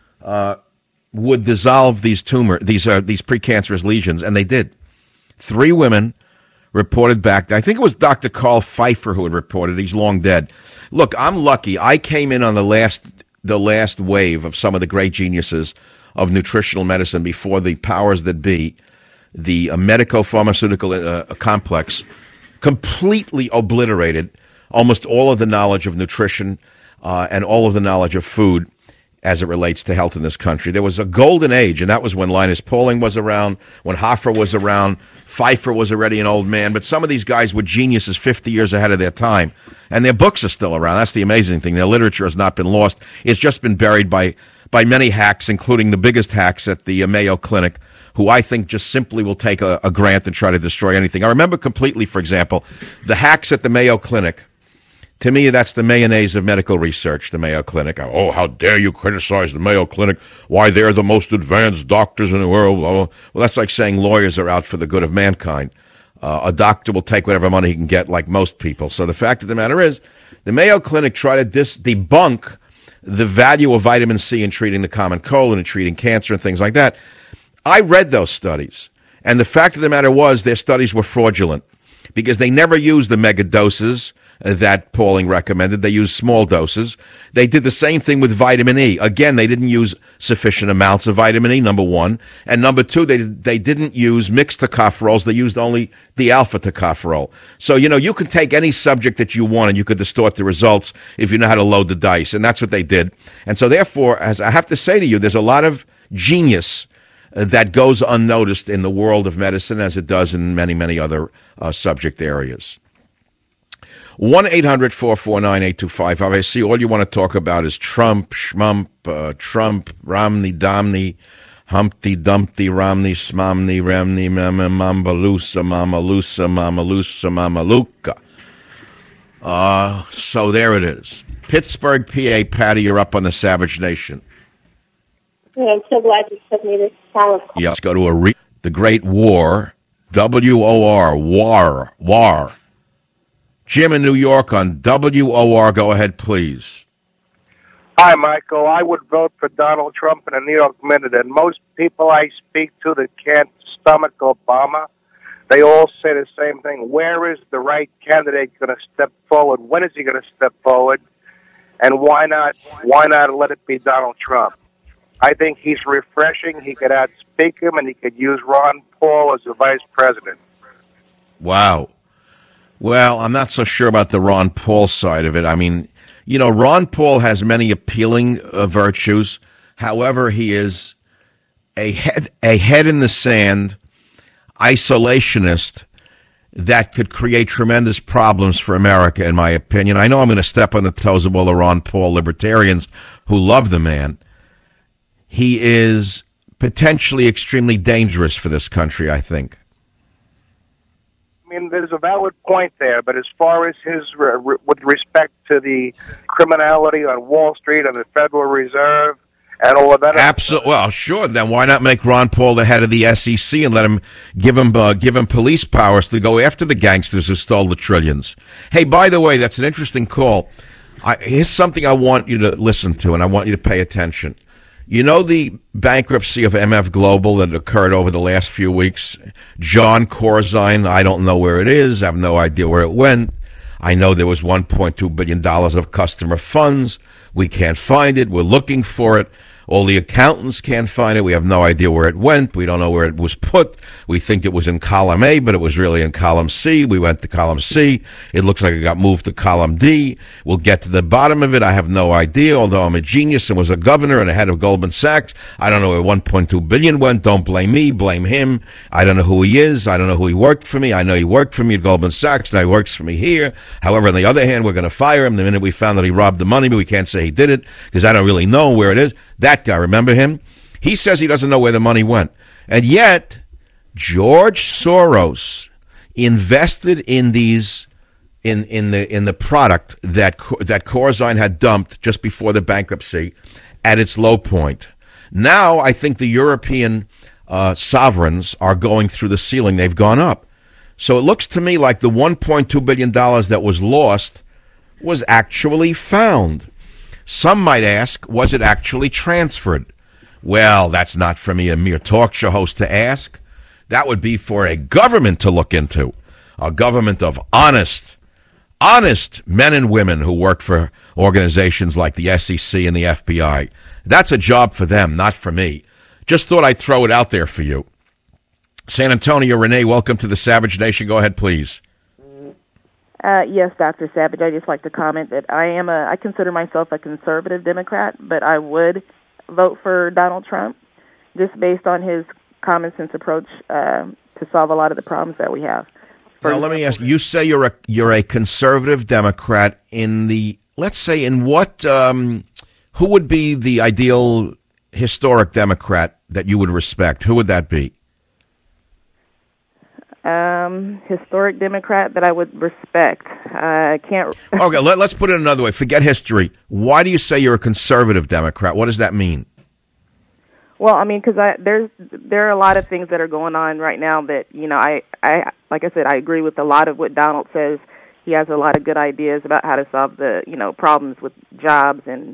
would dissolve these precancerous lesions, and they did. 3 women reported back. I think it was Dr. Carl Pfeiffer who had reported. He's long dead. Look, I'm lucky. I came in on the last wave of some of the great geniuses of nutritional medicine before the powers that be, the medico-pharmaceutical complex, completely obliterated almost all of the knowledge of nutrition and all of the knowledge of food as it relates to health in this country. There was a golden age, and that was when Linus Pauling was around, when Hoffer was around. Pfeiffer was already an old man, but some of these guys were geniuses 50 years ahead of their time, and their books are still around. That's the amazing thing. Their literature has not been lost. It's just been buried by many hacks, including the biggest hacks at the Mayo Clinic, who I think just simply will take a grant and try to destroy anything. I remember completely, for example, the hacks at the Mayo Clinic. To me, that's the mayonnaise of medical research, the Mayo Clinic. Oh, how dare you criticize the Mayo Clinic? Why, they're the most advanced doctors in the world. Oh, well, that's like saying lawyers are out for the good of mankind. A doctor will take whatever money he can get, like most people. So the fact of the matter is, the Mayo Clinic tried to debunk the value of vitamin C in treating the common cold and in treating cancer and things like that. I read those studies, and the fact of the matter was their studies were fraudulent because they never used the mega doses. that polling recommended. They used small doses. They did the same thing with vitamin E. Again, they didn't use sufficient amounts of vitamin E, number one. And number two, they didn't use mixed tocopherols. They used only the alpha tocopherol. So, you can take any subject that you want and you could distort the results if you know how to load the dice. And that's what they did. And so therefore, as I have to say to you, there's a lot of genius that goes unnoticed in the world of medicine as it does in many, many other subject areas. 1-800-449-8255. I see all you want to talk about is Trump, Schmump, Trump, Romney, Domney, Humpty, Dumpty, Romney, Smomney, Remney, Mambalusa, Mamalusa, Mamalusa, Mamaluka. So there it is. Pittsburgh, PA. Patty, you're up on the Savage Nation. Yeah, I'm so glad you took me this challenge. Yeah, let's go to the Great War. WOR, war. Jim in New York on WOR. Go ahead, please. Hi, Michael. I would vote for Donald Trump in a New York Minute, and most people I speak to that can't stomach Obama, they all say the same thing. Where is the right candidate going to step forward? When is he going to step forward? And why not let it be Donald Trump? I think he's refreshing. He could outspeak him, and he could use Ron Paul as the vice president. Wow. Well, I'm not so sure about the Ron Paul side of it. I mean, Ron Paul has many appealing virtues. However, he is a head in the sand, isolationist that could create tremendous problems for America, in my opinion. I know I'm going to step on the toes of all the Ron Paul libertarians who love the man. He is potentially extremely dangerous for this country, I think. I mean, there's a valid point there, but as far as his, with respect to the criminality on Wall Street and the Federal Reserve and all of that. Absolutely. Well, sure. Then why not make Ron Paul the head of the SEC and let him give him police powers to go after the gangsters who stole the trillions? Hey, by the way, that's an interesting call. Here's something I want you to listen to, and I want you to pay attention. You know the bankruptcy of MF Global that occurred over the last few weeks? John Corzine, I don't know where it is. I have no idea where it went. I know there was $1.2 billion of customer funds. We can't find it. We're looking for it. All the accountants can't find it. We have no idea where it went. We don't know where it was put. We think it was in column A, but it was really in column C. We went to column C. It looks like it got moved to column D. We'll get to the bottom of it. I have no idea, although I'm a genius and was a governor and a head of Goldman Sachs. I don't know where $1.2 billion went. Don't blame me. Blame him. I don't know who he is. I don't know who he worked for me. I know he worked for me at Goldman Sachs. Now he works for me here. However, on the other hand, we're going to fire him the minute we found that he robbed the money, but we can't say he did it because I don't really know where it is. That guy, remember him? He says he doesn't know where the money went. And yet, George Soros invested in these in the product that Corzine had dumped just before the bankruptcy at its low point. Now, I think the European sovereigns are going through the ceiling. They've gone up. So it looks to me like the $1.2 billion that was lost was actually found. Some might ask, was it actually transferred? Well, that's not for me, a mere talk show host, to ask. That would be for a government to look into. A government of honest men and women who work for organizations like the SEC and the FBI. That's a job for them, not for me. Just thought I'd throw it out there for you. San Antonio, Renee, welcome to the Savage Nation. Go ahead, please. Yes, Dr. Savage, I'd just like to comment that I consider myself a conservative Democrat, but I would vote for Donald Trump just based on his common sense approach to solve a lot of the problems that we have. Now, let me ask you, say you're a conservative Democrat let's say in what, who would be the ideal historic Democrat that you would respect? Who would that be? Historic Democrat that I would respect. I can't. Okay, let's put it another way. Forget history. Why do you say you're a conservative Democrat? What does that mean? Well, I mean, because there are a lot of things that are going on right now that, I like I said, I agree with a lot of what Donald says. He has a lot of good ideas about how to solve the, problems with jobs and.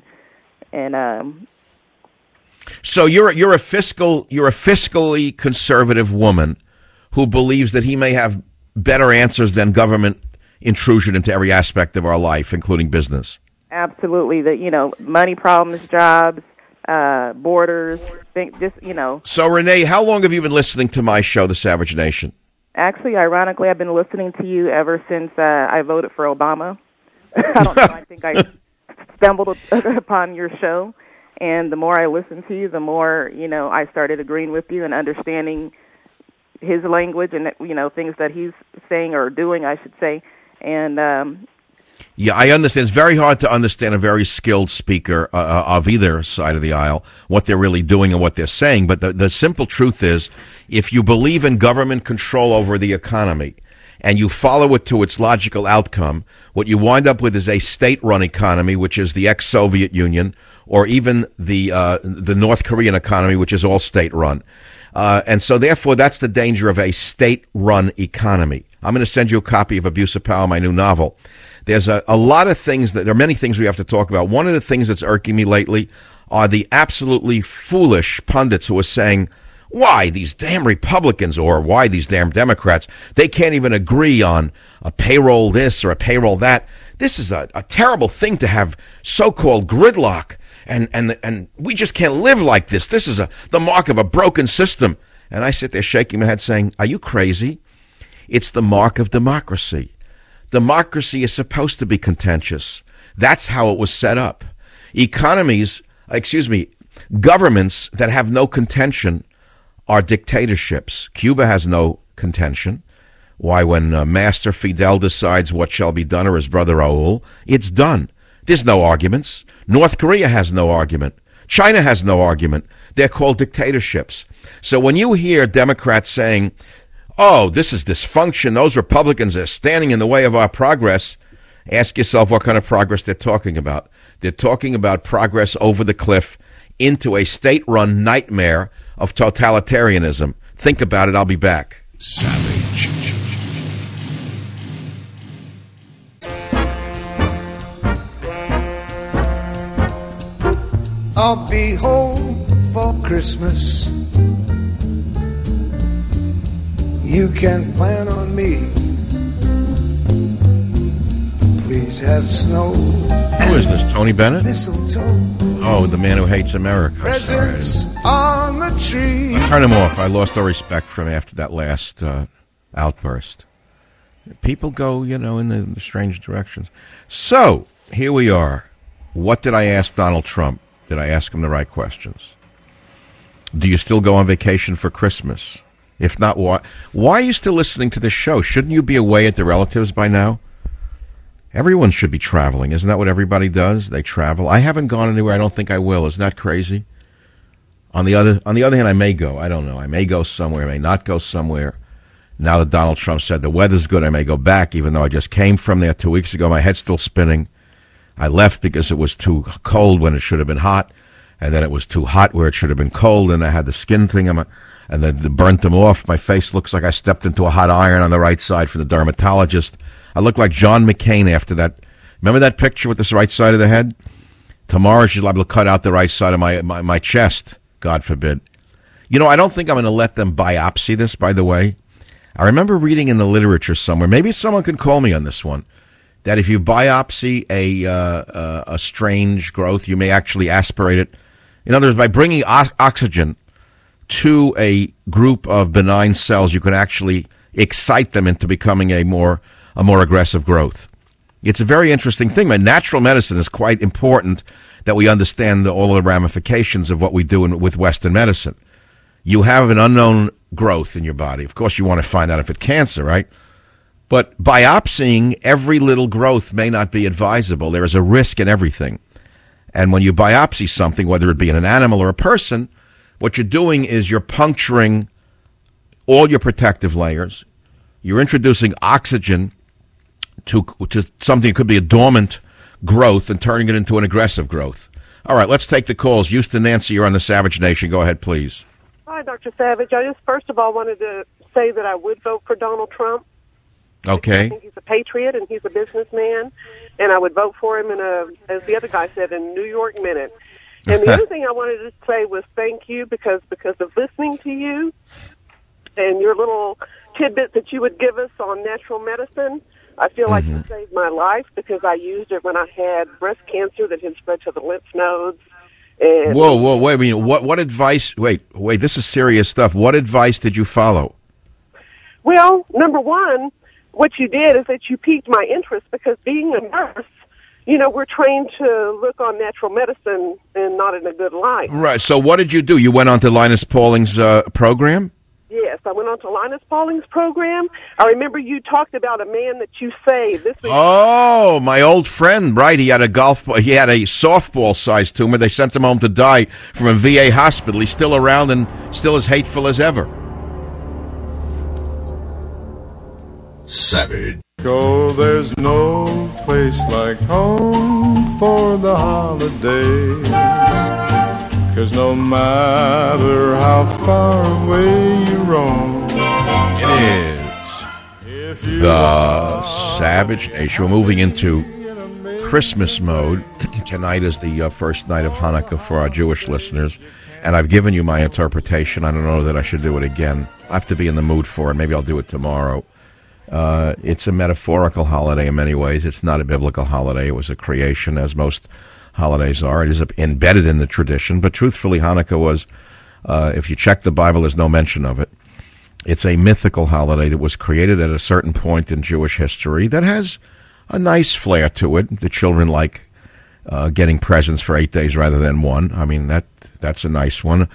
So you're a fiscally conservative woman who believes that he may have better answers than government intrusion into every aspect of our life, including business. Absolutely. Money problems, jobs, borders, So, Renee, how long have you been listening to my show, The Savage Nation? Actually, ironically, I've been listening to you ever since I voted for Obama. I don't know. I think I stumbled upon your show, and the more I listened to you, the more, I started agreeing with you and understanding his language and, things that he's saying or doing, I should say. And yeah, I understand. It's very hard to understand a very skilled speaker of either side of the aisle, what they're really doing and what they're saying. But the simple truth is, if you believe in government control over the economy and you follow it to its logical outcome, what you wind up with is a state-run economy, which is the ex-Soviet Union, or even the North Korean economy, which is all state-run. And so, therefore, that's the danger of a state-run economy. I'm going to send you a copy of Abuse of Power, my new novel. There's a lot of things there are many things we have to talk about. One of the things that's irking me lately are the absolutely foolish pundits who are saying, why these damn Republicans or why these damn Democrats, they can't even agree on a payroll this or a payroll that. This is a terrible thing to have so-called gridlock, and we just can't live like this. This is the mark of a broken system. And I sit there shaking my head saying, are you crazy? It's the mark of democracy. Democracy is supposed to be contentious. That's how it was set up. Governments that have no contention are dictatorships. Cuba has no contention. Why, when Master Fidel decides what shall be done, or his brother Raul, it's done. There's no arguments. North Korea has no argument. China has no argument. They're called dictatorships. So when you hear Democrats saying, oh, this is dysfunction, those Republicans are standing in the way of our progress, ask yourself what kind of progress they're talking about. They're talking about progress over the cliff into a state-run nightmare of totalitarianism. Think about it. I'll be back. Savage. I'll be home for Christmas. You can plan on me. Please have snow. Who is this, Tony Bennett? Mistletoe. Oh, the man who hates America. Presents on the tree. Turn him off. I lost all respect from after that last outburst. People go, in the strange directions. So, here we are. What did I ask Donald Trump? Did I ask him the right questions? Do you still go on vacation for Christmas? If not, why are you still listening to this show? Shouldn't you be away at the relatives by now? Everyone should be traveling. Isn't that what everybody does? They travel. I haven't gone anywhere. I don't think I will. Isn't that crazy? On the other hand, I may go. I don't know. I may go somewhere. I may not go somewhere. Now that Donald Trump said the weather's good, I may go back, even though I just came from there 2 weeks ago. My head's still spinning. I left because it was too cold when it should have been hot, and then it was too hot where it should have been cold, and I had the skin thing, and then burnt them off. My face looks like I stepped into a hot iron on the right side from the dermatologist. I look like John McCain after that. Remember that picture with this right side of the head? Tomorrow she's liable to cut out the right side of my chest, God forbid. I don't think I'm going to let them biopsy this, by the way. I remember reading in the literature somewhere, maybe someone can call me on this one, that if you biopsy a strange growth, you may actually aspirate it. In other words, by bringing oxygen to a group of benign cells, you can actually excite them into becoming a more aggressive growth. It's a very interesting thing. Natural medicine is quite important that we understand all the ramifications of what we do with Western medicine. You have an unknown growth in your body. Of course, you want to find out if it's cancer, right? But biopsying every little growth may not be advisable. There is a risk in everything. And when you biopsy something, whether it be in an animal or a person, what you're doing is you're puncturing all your protective layers. You're introducing oxygen to something that could be a dormant growth and turning it into an aggressive growth. All right, let's take the calls. Houston, Nancy, you're on the Savage Nation. Go ahead, please. Hi, Dr. Savage. I just first of all wanted to say that I would vote for Donald Trump. Okay. I think he's a patriot and he's a businessman, and I would vote for him as the other guy said, in New York Minute. And the other thing I wanted to say was thank you because of listening to you and your little tidbits that you would give us on natural medicine. I feel like it saved my life because I used it when I had breast cancer that had spread to the lymph nodes. And Whoa, wait a minute. What advice, wait, this is serious stuff. What advice did you follow? Well, number one, what you did is that you piqued my interest because being a nurse, you know, we're trained to look on natural medicine and not in a good light. Right, so what did you do? You went on to Linus Pauling's program? Yes, I went on to Linus Pauling's program. I remember you talked about a man that you saved. This was Oh, my old friend, right. He had a softball-sized tumor. They sent him home to die from a VA hospital. He's still around and still as hateful as ever. Savage. Oh, there's no place like home for the holidays. 'Cause no matter how far away you roam, it is the Savage Nation. We're moving into Christmas mode. Tonight is the first night of Hanukkah for our Jewish listeners, and I've given you my interpretation. I don't know that I should do it again. I have to be in the mood for it. Maybe I'll do it tomorrow. It's a metaphorical holiday in many ways. It's not a biblical holiday. It was a creation, as most holidays are. It is embedded in the tradition, but truthfully, Hanukkah was, if you check the Bible, there's no mention of it. It's a mythical holiday that was created at a certain point in Jewish history that has a nice flair to it. The children like getting presents for 8 days rather than one. I mean, that's a nice one.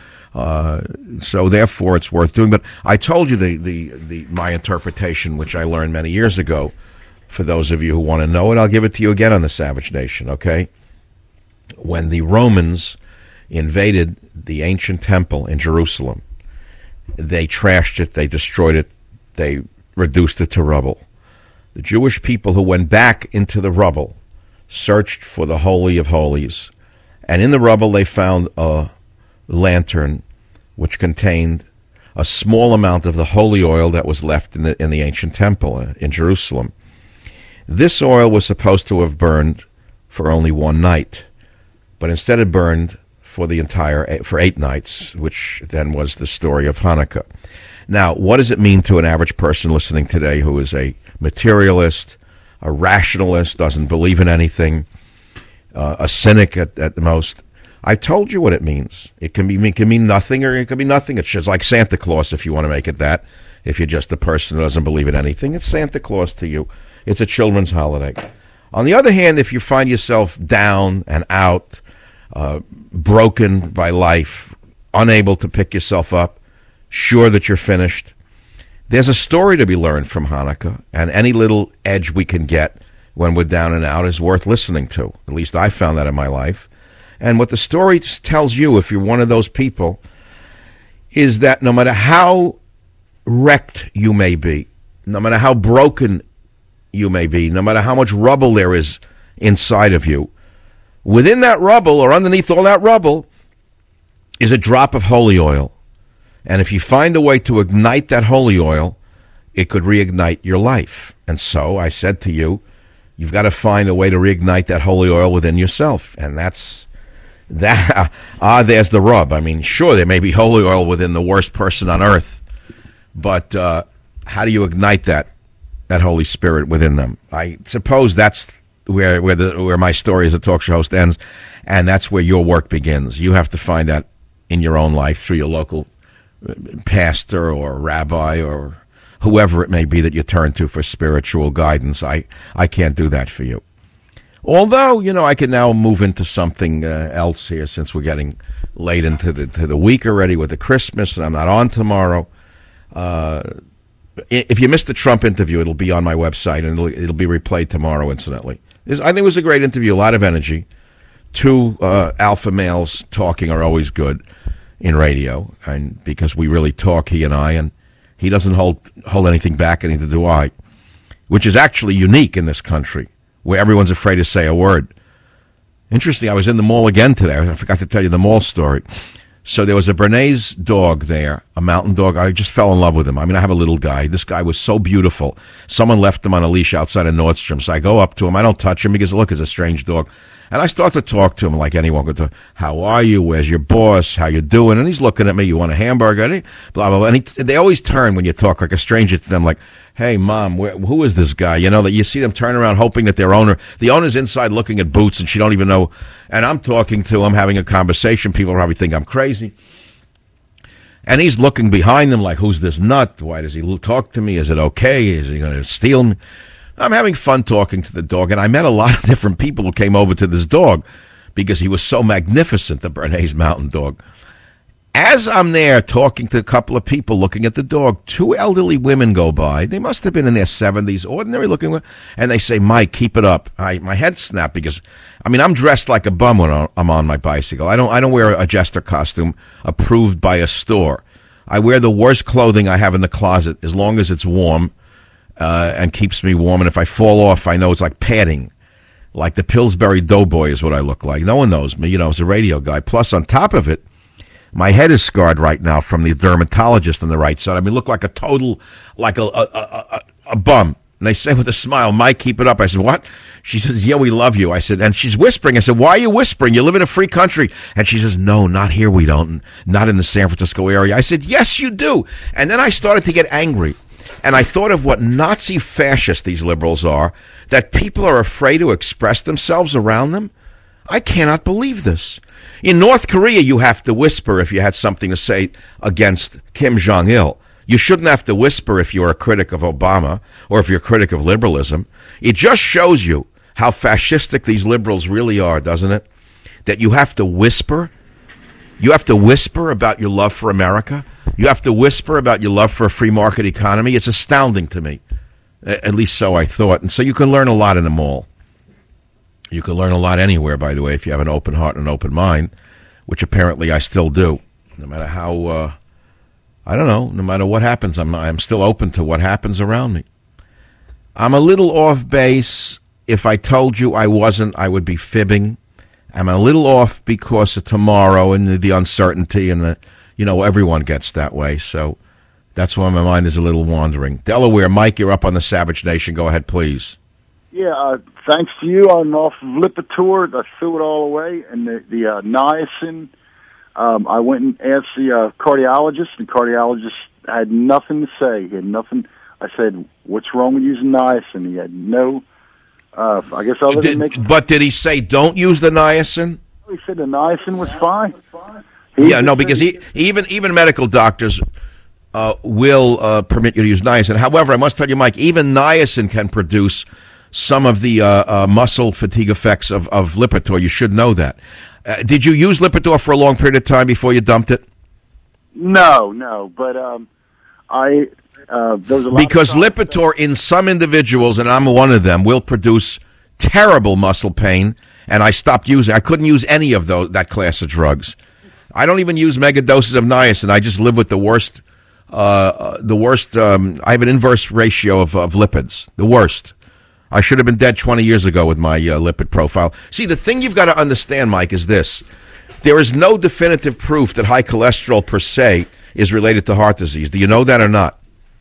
So therefore, it's worth doing. But I told you my interpretation, which I learned many years ago. For those of you who want to know it, I'll give it to you again on the Savage Nation, okay? When the Romans invaded the ancient temple in Jerusalem, they trashed it, they destroyed it, they reduced it to rubble. The Jewish people who went back into the rubble searched for the Holy of Holies, and in the rubble they found a lantern which contained a small amount of the holy oil that was left in the ancient temple in Jerusalem. This oil was supposed to have burned for only one night, but instead it burned for 8 nights, which then was the story of Hanukkah. Now, what does it mean to an average person listening today who is a materialist, a rationalist, doesn't believe in anything, a cynic at the most? I told you what it means. It can mean nothing, or it can be nothing. It's just like Santa Claus, if you want to make it that. If you're just a person who doesn't believe in anything, it's Santa Claus to you. It's a children's holiday. On the other hand, if you find yourself down and out, broken by life, unable to pick yourself up, sure that you're finished, there's a story to be learned from Hanukkah, and any little edge we can get when we're down and out is worth listening to. At least I found that in my life. And what the story tells you, if you're one of those people, is that no matter how wrecked you may be, no matter how broken you may be, no matter how much rubble there is inside of you, within that rubble, or underneath all that rubble, is a drop of holy oil. And if you find a way to ignite that holy oil, it could reignite your life. And so I said to you, you've got to find a way to reignite that holy oil within yourself. And there's the rub. I mean, sure, there may be holy oil within the worst person on earth, but how do you ignite that Holy Spirit within them? I suppose that's where my story as a talk show host ends, and that's where your work begins. You have to find that in your own life through your local pastor or rabbi or whoever it may be that you turn to for spiritual guidance. I can't do that for you. Although, I can now move into something else here, since we're getting late into the week already with the Christmas, and I'm not on tomorrow. If you missed the Trump interview, it'll be on my website, and it'll be replayed tomorrow, incidentally. I think it was a great interview, a lot of energy. Two alpha males talking are always good in radio, and because we really talk, he and I, and he doesn't hold anything back, and neither do I, which is actually unique in this country, where everyone's afraid to say a word. Interesting, I was in the mall again today. I forgot to tell you the mall story. So there was a Bernese dog there, a mountain dog. I just fell in love with him. I mean, I have a little guy. This guy was so beautiful. Someone left him on a leash outside of Nordstrom. So I go up to him. I don't touch him because, look, it's a strange dog. And I start to talk to him like anyone could talk. How are you? Where's your boss? How you doing? And he's looking at me. You want a hamburger? And blah, blah, blah. And they always turn when you talk like a stranger to them, like, hey, Mom, who is this guy? You know, that you see them turn around hoping that the owner's inside looking at boots and she don't even know. And I'm talking to him, having a conversation. People probably think I'm crazy. And he's looking behind them like, who's this nut? Why does he talk to me? Is it okay? Is he going to steal me? I'm having fun talking to the dog, and I met a lot of different people who came over to this dog because he was so magnificent, the Bernese Mountain Dog. As I'm there talking to a couple of people looking at the dog, two elderly women go by. They must have been in their 70s, ordinary looking, and they say, Mike, keep it up. My head snapped because, I'm dressed like a bum when I'm on my bicycle. I don't wear a jester costume approved by a store. I wear the worst clothing I have in the closet as long as it's warm. And keeps me warm, and if I fall off, I know it's like padding. Like the Pillsbury Doughboy is what I look like. No one knows me, as a radio guy. Plus, on top of it, my head is scarred right now from the dermatologist on the right side. Look like a total, like a bum. And they say with a smile, Mike, keep it up. I said, what? She says, yeah, we love you. I said, and she's whispering. I said, why are you whispering? You live in a free country. And she says, no, not here we don't. Not in the San Francisco area. I said, yes, you do. And then I started to get angry. And I thought of what Nazi fascists these liberals are, that people are afraid to express themselves around them. I cannot believe this. In North Korea, you have to whisper if you had something to say against Kim Jong-il. You shouldn't have to whisper if you're a critic of Obama or if you're a critic of liberalism. It just shows you how fascistic these liberals really are, doesn't it? That you have to whisper. You have to whisper about your love for America. You have to whisper about your love for a free market economy. It's astounding to me. At least so I thought. And so you can learn a lot in the mall. You can learn a lot anywhere, by the way, if you have an open heart and an open mind, which apparently I still do. No matter how, no matter what happens, I'm still open to what happens around me. I'm a little off base. If I told you I wasn't, I would be fibbing. I'm a little off because of tomorrow and the uncertainty and everyone gets that way. So that's why my mind is a little wandering. Delaware, Mike, you're up on the Savage Nation. Go ahead, please. Yeah, thanks to you, I'm off of Lipitor. I threw it all away. And the niacin, I went and asked the cardiologist. The cardiologist had nothing to say. He had nothing. I said, what's wrong with using niacin? He had no, I guess other than making... But did he say don't use the niacin? He said the niacin was fine. Because even medical doctors will permit you to use niacin. However, I must tell you, Mike, even niacin can produce some of the muscle fatigue effects of Lipitor. You should know that. Did you use Lipitor for a long period of time before you dumped it? No, but there was a lot because Lipitor in some individuals, and I'm one of them, will produce terrible muscle pain, and I stopped using. I couldn't use any of that class of drugs. I don't even use mega doses of niacin. I just live with the worst. I have an inverse ratio of lipids. The worst. I should have been dead 20 years ago with my lipid profile. See, the thing you've got to understand, Mike, is this. There is no definitive proof that high cholesterol per se is related to heart disease. Do you know that or not?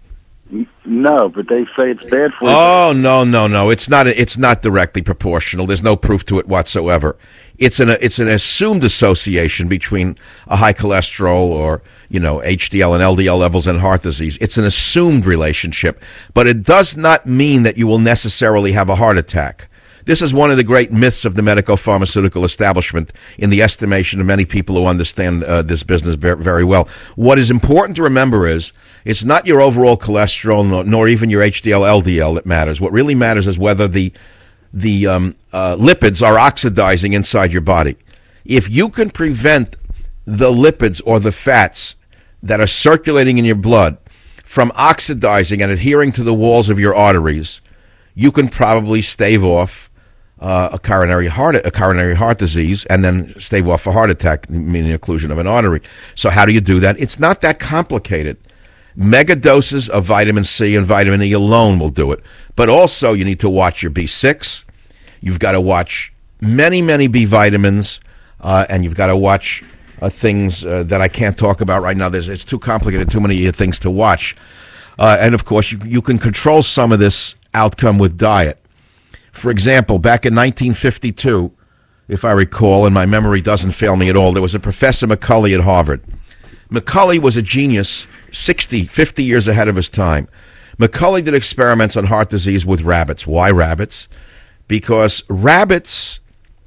No, but they say it's bad for you. Oh, no. It's not directly proportional. There's no proof to it whatsoever. It's an assumed association between a high cholesterol or, HDL and LDL levels and heart disease. It's an assumed relationship, but it does not mean that you will necessarily have a heart attack. This is one of the great myths of the medico-pharmaceutical establishment in the estimation of many people who understand this business very well. What is important to remember is it's not your overall cholesterol nor even your HDL, LDL that matters. What really matters is whether the lipids are oxidizing inside your body. If you can prevent the lipids or the fats that are circulating in your blood from oxidizing and adhering to the walls of your arteries, you can probably stave off a coronary heart disease and then stave off a heart attack, meaning occlusion of an artery. So how do you do that? It's not that complicated. Mega doses of vitamin C and vitamin E alone will do it. But also you need to watch your B6. You've got to watch many, many B vitamins, and you've got to watch things that I can't talk about right now. It's too complicated, too many things to watch. And, of course, you can control some of this outcome with diet. For example, back in 1952, if I recall, and my memory doesn't fail me at all. There was a Professor McCulley at Harvard. McCulley was a genius, 50 years ahead of his time. McCulley did experiments on heart disease with rabbits. Why rabbits? Because rabbits,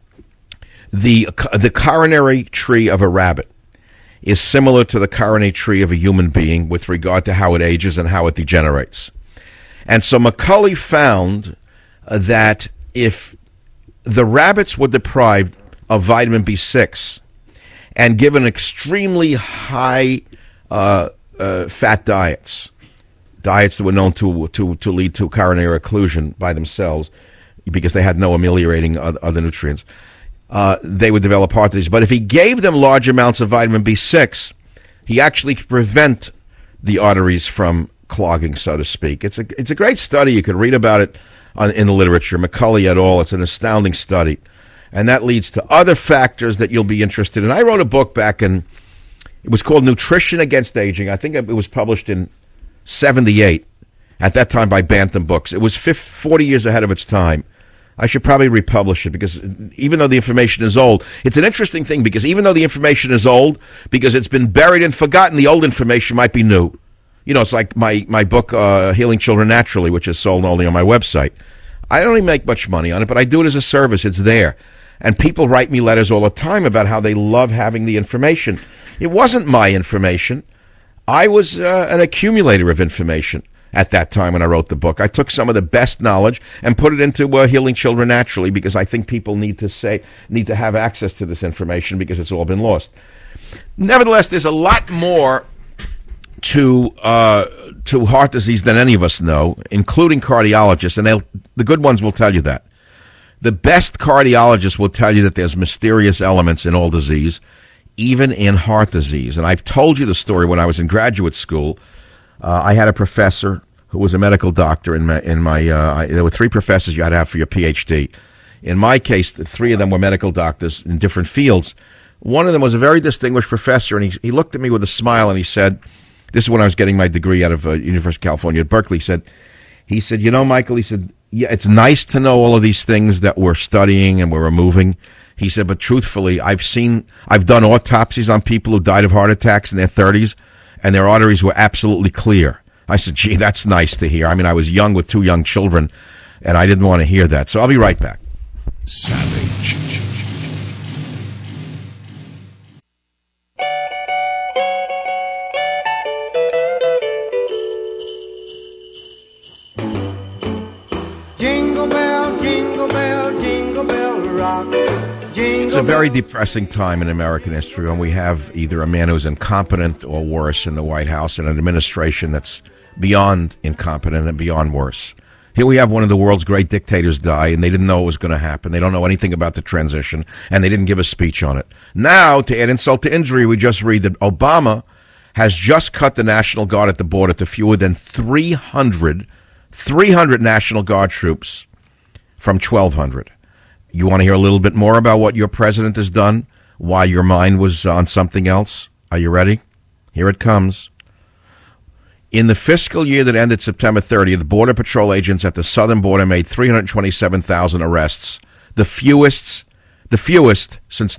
the coronary tree of a rabbit is similar to the coronary tree of a human being with regard to how it ages and how it degenerates. And so McCulley found that if the rabbits were deprived of vitamin B6 and given extremely high fat diets that were known to lead to coronary occlusion by themselves because they had no ameliorating other nutrients, they would develop heart disease. But if he gave them large amounts of vitamin B6, he actually could prevent the arteries from clogging, so to speak. It's a great study. You can read about it in the literature. McCulley et al. It's an astounding study. And that leads to other factors that you'll be interested in. I wrote a book it was called Nutrition Against Aging. I think it was published in 1978, at that time by Bantam Books. It was 40 years ahead of its time. I should probably republish it because even though the information is old, it's an interesting thing because even though the information is old, because it's been buried and forgotten, the old information might be new. You know, it's like my book, Healing Children Naturally, which is sold only on my website. I don't even make much money on it, but I do it as a service. It's there. And people write me letters all the time about how they love having the information. It wasn't my information. I was an accumulator of information at that time when I wrote the book. I took some of the best knowledge and put it into Healing Children Naturally because I think people need to have access to this information because it's all been lost. Nevertheless, there's a lot more to heart disease than any of us know, including cardiologists, and the good ones will tell you that. The best cardiologists will tell you that there's mysterious elements in all disease, even in heart disease. And I've told you the story when I was in graduate school. I had a professor who was a medical doctor. There were 3 professors you had to have for your PhD. In my case, the 3 of them were medical doctors in different fields. One of them was a very distinguished professor, and he looked at me with a smile, and he said, this is when I was getting my degree out of University of California at Berkeley. He said, you know, Michael, he said, yeah, it's nice to know all of these things that we're studying and we're removing. He said, but truthfully, I've done autopsies on people who died of heart attacks in their 30s, and their arteries were absolutely clear. I said, gee, that's nice to hear. I mean, I was young with 2 young children, and I didn't want to hear that. So I'll be right back. Savage. Jingle bell, jingle bell, jingle bell rock. It's a very depressing time in American history when we have either a man who's incompetent or worse in the White House and an administration that's beyond incompetent and beyond worse. Here we have one of the world's great dictators die, and they didn't know it was going to happen. They don't know anything about the transition, and they didn't give a speech on it. Now, to add insult to injury, we just read that Obama has just cut the National Guard at the border to fewer than 300 National Guard troops from 1,200. You want to hear a little bit more about what your president has done while your mind was on something else? Are you ready? Here it comes. In the fiscal year that ended September 30th, the Border Patrol agents at the southern border made 327,000 arrests, the fewest since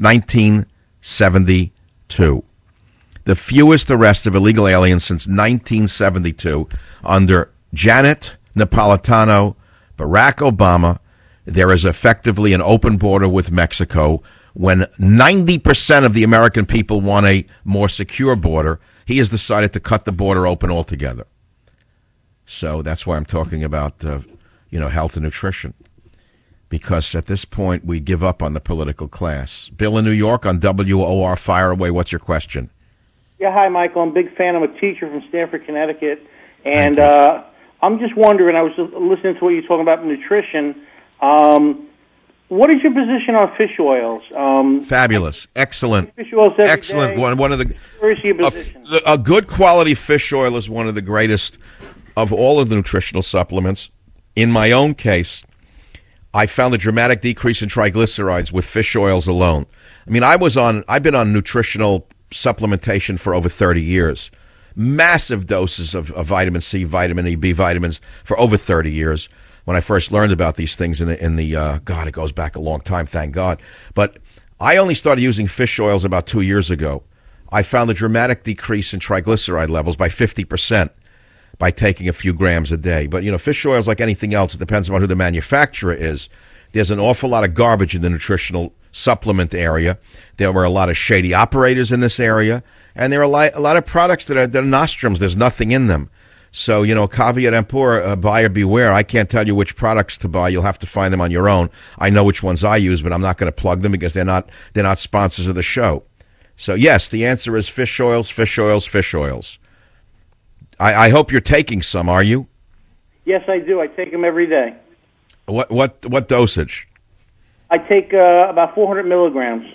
1972. The fewest arrests of illegal aliens since 1972 under Janet Napolitano, Barack Obama. There is effectively an open border with Mexico. When 90% of the American people want a more secure border, he has decided to cut the border open altogether. So that's why I'm talking about, health and nutrition. Because at this point, we give up on the political class. Bill in New York on WOR, fire away. What's your question? Yeah, hi, Michael. I'm a big fan. I'm a teacher from Stamford, Connecticut. And I'm just wondering, I was just listening to what you're talking about nutrition. What is your position on fish oils? Fabulous, excellent, fish oils every excellent. Day. One of the. Where is your position? A good quality fish oil is one of the greatest of all of the nutritional supplements. In my own case, I found a dramatic decrease in triglycerides with fish oils alone. I mean, I've been on nutritional supplementation for over 30 years. Massive doses of vitamin C, vitamin E, B vitamins for over 30 years. when I first learned about these things in the God, it goes back a long time, thank God. But I only started using fish oils about 2 years ago. I found a dramatic decrease in triglyceride levels by 50% by taking a few grams a day. But, fish oil is like anything else. It depends on who the manufacturer is. There's an awful lot of garbage in the nutritional supplement area. There were a lot of shady operators in this area. And there are a lot of products that are nostrums. There's nothing in them. So, caveat emptor, buyer beware. I can't tell you which products to buy. You'll have to find them on your own. I know which ones I use, but I'm not going to plug them because they're not sponsors of the show. So, yes, the answer is fish oils, fish oils, fish oils. I hope you're taking some, are you? Yes, I do. I take them every day. What dosage? I take about 400 milligrams.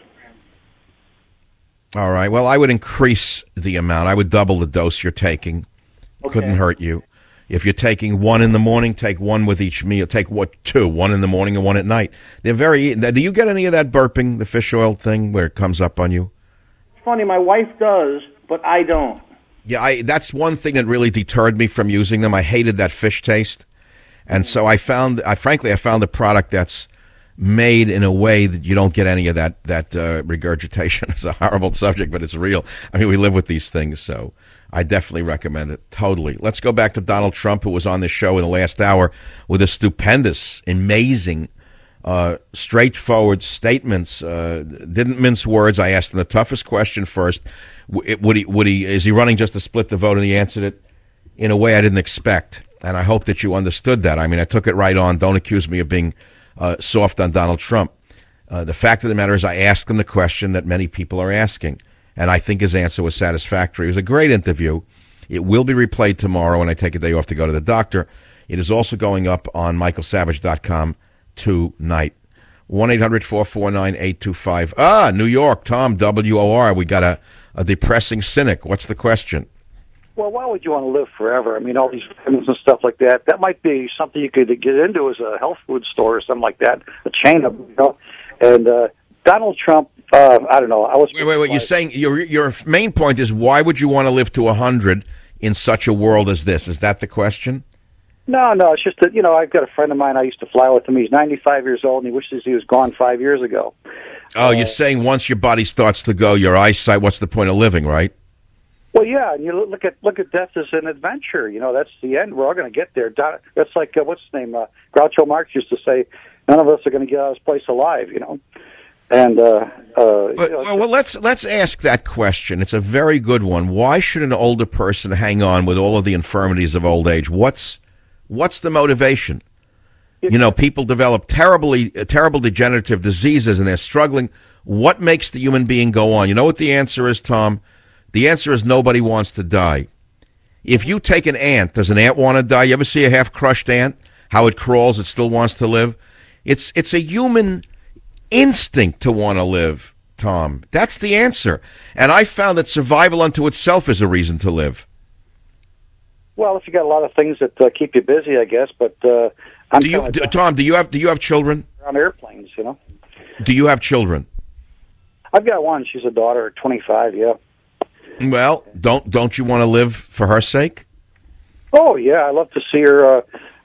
All right. Well, I would increase the amount. I would double the dose you're taking. Okay. Couldn't hurt you. If you're taking one in the morning, take one with each meal. Take two, one in the morning and one at night. They're very. Do you get any of that burping, the fish oil thing, where it comes up on you? It's funny. My wife does, but I don't. Yeah, that's one thing that really deterred me from using them. I hated that fish taste, and so I found a product that's made in a way that you don't get any of that regurgitation. It's a horrible subject, but it's real. I mean, we live with these things, so I definitely recommend it. Totally. Let's go back to Donald Trump, who was on this show in the last hour with a stupendous, amazing, straightforward statements. Didn't mince words. I asked him the toughest question first. Is he running just to split the vote? And he answered it in a way I didn't expect. And I hope that you understood that. I mean, I took it right on. Don't accuse me of being soft on Donald Trump. The fact of the matter is I asked him the question that many people are asking. And I think his answer was satisfactory. It was a great interview. It will be replayed tomorrow when I take a day off to go to the doctor. It is also going up on michaelsavage.com tonight. 1-800-449-825. New York, Tom, WOR. We got a depressing cynic. What's the question? Well, why would you want to live forever? I mean, all these vitamins and stuff like that. That might be something you could get into as a health food store or something like that, a chain of, And Donald Trump, I don't know. Wait. You're saying your main point is why would you want to live to 100 in such a world as this? Is that the question? No, it's just that, I've got a friend of mine I used to fly with him. He's 95 years old, and he wishes he was gone 5 years ago. Oh, you're saying once your body starts to go, your eyesight, what's the point of living, right? Well, yeah, and you look at death as an adventure. That's the end. We're all going to get there. That's like, what's his name? Groucho Marx used to say, none of us are going to get out of this place alive, And well, let's ask that question. It's a very good one. Why should an older person hang on with all of the infirmities of old age? What's the motivation? People develop terrible degenerative diseases and they're struggling. What makes the human being go on? You know what the answer is, Tom? The answer is nobody wants to die. If you take an ant, does an ant want to die? You ever see a half-crushed ant? How it crawls, it still wants to live? It's a human instinct to want to live, Tom. That's the answer. And I found that survival unto itself is a reason to live. Well, if you got a lot of things that keep you busy, I guess. But Tom, do you have children? On airplanes, Do you have children? I've got one. She's a daughter, 25. Yeah. Well, don't you want to live for her sake? Oh yeah, I love to see her.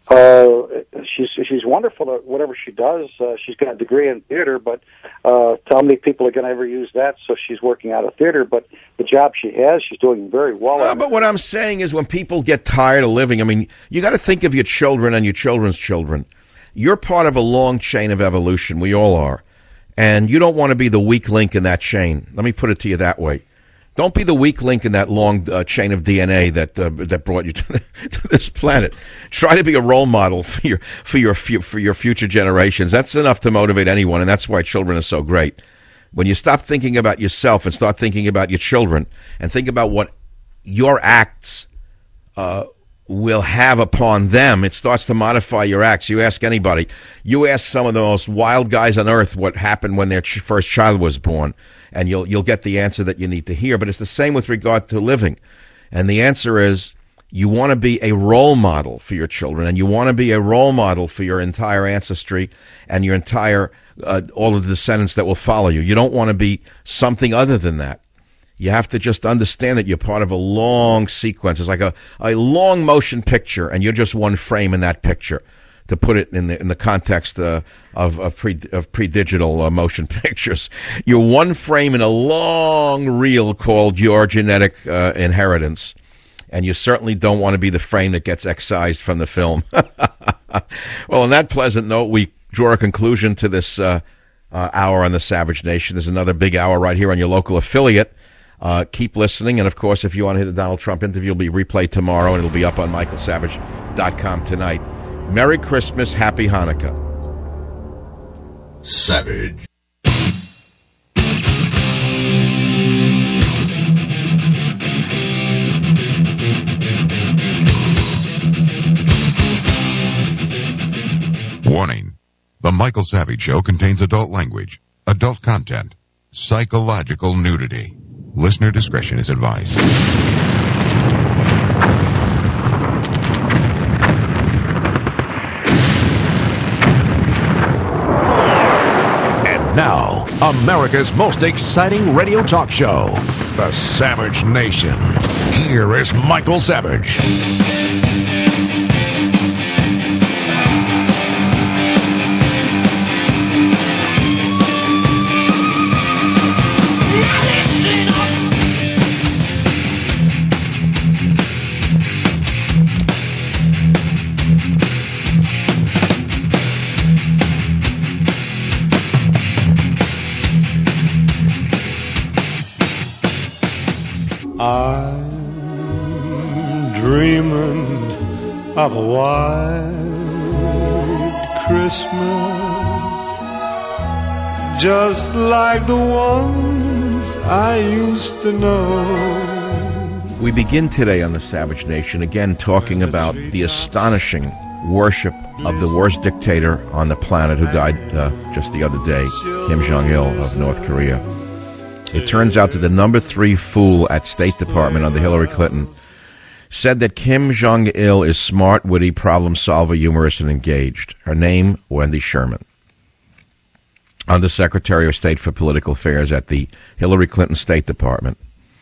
She's wonderful at whatever she does. She's got a degree in theater, but how many people are going to ever use that? So she's working out of theater, but the job she has, she's doing very well at. But what I'm saying is when people get tired of living, I mean, you got to think of your children and your children's children. You're part of a long chain of evolution. We all are. And you don't want to be the weak link in that chain. Let me put it to you that way. Don't be the weak link in that long chain of DNA that brought you to this planet. Try to be a role model for your future generations. That's enough to motivate anyone, and that's why children are so great. When you stop thinking about yourself and start thinking about your children, and think about what your acts will have upon them, it starts to modify your acts. You ask anybody. You ask some of the most wild guys on earth what happened when their first child was born. And you'll get the answer that you need to hear. But it's the same with regard to living. And the answer is you want to be a role model for your children, and you want to be a role model for your entire ancestry and your entire all of the descendants that will follow you. You don't want to be something other than that. You have to just understand that you're part of a long sequence. It's like a long motion picture, and you're just one frame in that picture. to put it in the context of pre-digital motion pictures. You're one frame in a long reel called Your Genetic Inheritance, and you certainly don't want to be the frame that gets excised from the film. Well, on that pleasant note, we draw a conclusion to this hour on the Savage Nation. There's another big hour right here on your local affiliate. Keep listening, and of course, if you want to hear the Donald Trump interview, it'll be replayed tomorrow, and it'll be up on michaelsavage.com tonight. Merry Christmas, Happy Hanukkah. Savage. Warning. The Michael Savage Show contains adult language, adult content, psychological nudity. Listener discretion is advised. And now, America's most exciting radio talk show, The Savage Nation. Here is Michael Savage. I'm dreaming of a white Christmas, just like the ones I used to know. We begin today on the Savage Nation again talking about the astonishing worship of the worst dictator on the planet who died just the other day, Kim Jong-il of North Korea. It turns out that the number 3 fool at State Department under Hillary Clinton said that Kim Jong-il is smart, witty, problem solver, humorous, and engaged. Her name, Wendy Sherman. Undersecretary of State for Political Affairs at the Hillary Clinton State Department.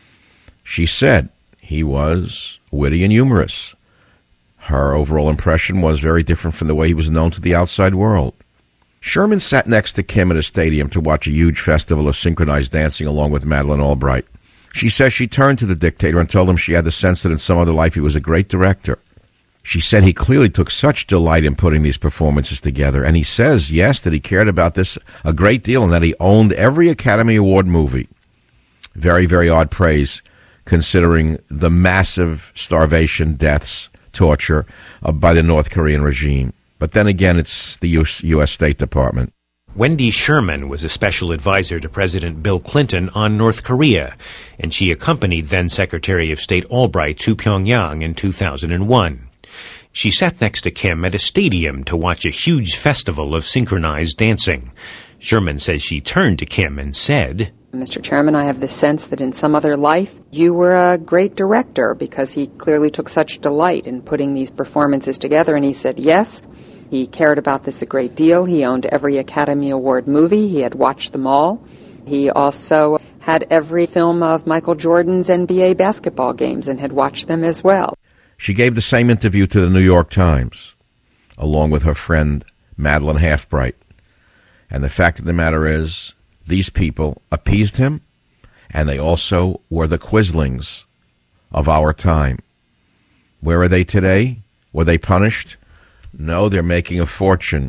She said he was witty and humorous. Her overall impression was very different from the way he was known to the outside world. Sherman sat next to Kim at a stadium to watch a huge festival of synchronized dancing along with Madeleine Albright. She says she turned to the dictator and told him she had the sense that in some other life he was a great director. She said he clearly took such delight in putting these performances together, and he says, yes, that he cared about this a great deal and that he owned every Academy Award movie. Very, very odd praise, considering the massive starvation, deaths, torture by the North Korean regime. But then again, it's the U.S. State Department. Wendy Sherman was a special advisor to President Bill Clinton on North Korea, and she accompanied then-Secretary of State Albright to Pyongyang in 2001. She sat next to Kim at a stadium to watch a huge festival of synchronized dancing. Sherman says she turned to Kim and said, Mr. Chairman, I have the sense that in some other life you were a great director, because he clearly took such delight in putting these performances together. And he said, yes, he cared about this a great deal. He owned every Academy Award movie. He had watched them all. He also had every film of Michael Jordan's NBA basketball games and had watched them as well. She gave the same interview to the New York Times, along with her friend Madeleine Halfbright. And the fact of the matter is, these people appeased him, and they also were the quislings of our time. Where are they today? Were they punished? No, they're making a fortune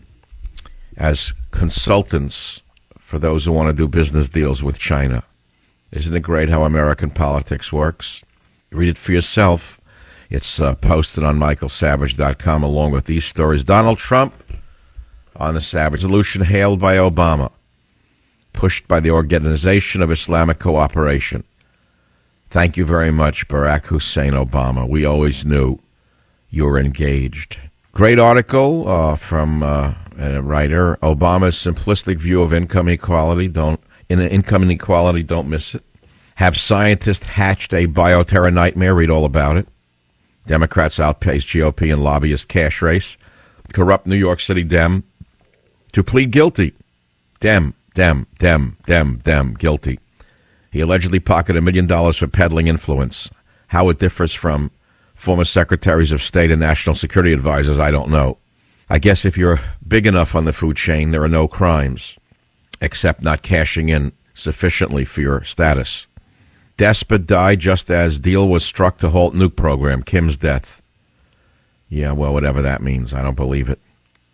as consultants for those who want to do business deals with China. Isn't it great how American politics works? Read it for yourself. It's posted on michaelsavage.com along with these stories. Donald Trump on the Savage Resolution hailed by Obama, pushed by the Organization of Islamic Cooperation. Thank you very much, Barack Hussein Obama. We always knew you were engaged. Great article from a writer. Obama's simplistic view of income inequality. Don't miss it. Have scientists hatched a bioterror nightmare? Read all about it. Democrats outpace GOP in lobbyist cash race. Corrupt New York City Dem to plead guilty. Dem, guilty. He allegedly pocketed $1 million for peddling influence. How it differs from former secretaries of state and national security advisors, I don't know. I guess if you're big enough on the food chain, there are no crimes, except not cashing in sufficiently for your status. Despot died just as deal was struck to halt nuke program. Kim's death. Yeah, well, whatever that means. I don't believe it.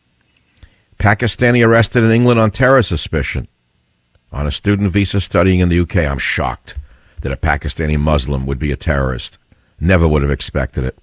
Pakistani arrested in England on terror suspicion. On a student visa studying in the UK. I'm shocked that a Pakistani Muslim would be a terrorist. Never would have expected it.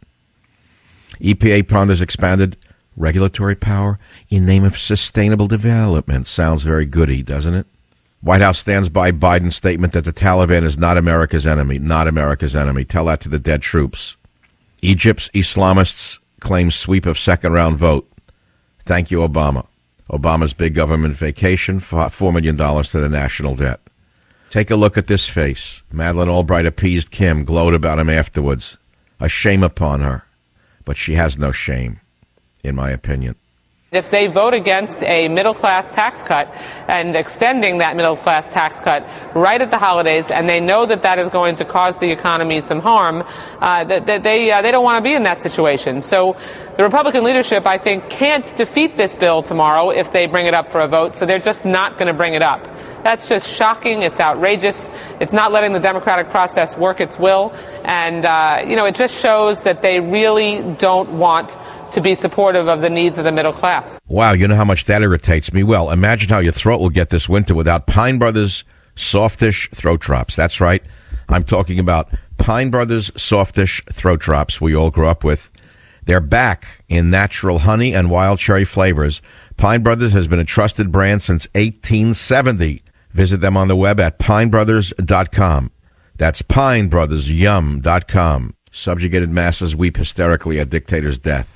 EPA ponders expanded regulatory power in name of sustainable development. Sounds very goody, doesn't it? White House stands by Biden's statement that the Taliban is not America's enemy. Not America's enemy. Tell that to the dead troops. Egypt's Islamists claim sweep of second-round vote. Thank you, Obama. Obama's big government vacation, $4 million to the national debt. Take a look at this face. Madeleine Albright appeased Kim, glowed about him afterwards. A shame upon her. But she has no shame, in my opinion. If they vote against a middle-class tax cut and extending that middle-class tax cut right at the holidays, and they know that that is going to cause the economy some harm, that they don't want to be in that situation. So the Republican leadership, I think, can't defeat this bill tomorrow if they bring it up for a vote, so they're just not going to bring it up. That's just shocking. It's outrageous. It's not letting the democratic process work its will. And, it just shows that they really don't want to be supportive of the needs of the middle class. Wow, you know how much that irritates me? Well, imagine how your throat will get this winter without Pine Brothers Softish Throat Drops. That's right. I'm talking about Pine Brothers Softish Throat Drops we all grew up with. They're back in natural honey and wild cherry flavors. Pine Brothers has been a trusted brand since 1870. Visit them on the web at pinebrothers.com. That's pinebrothers.com. Subjugated masses weep hysterically at dictator's death.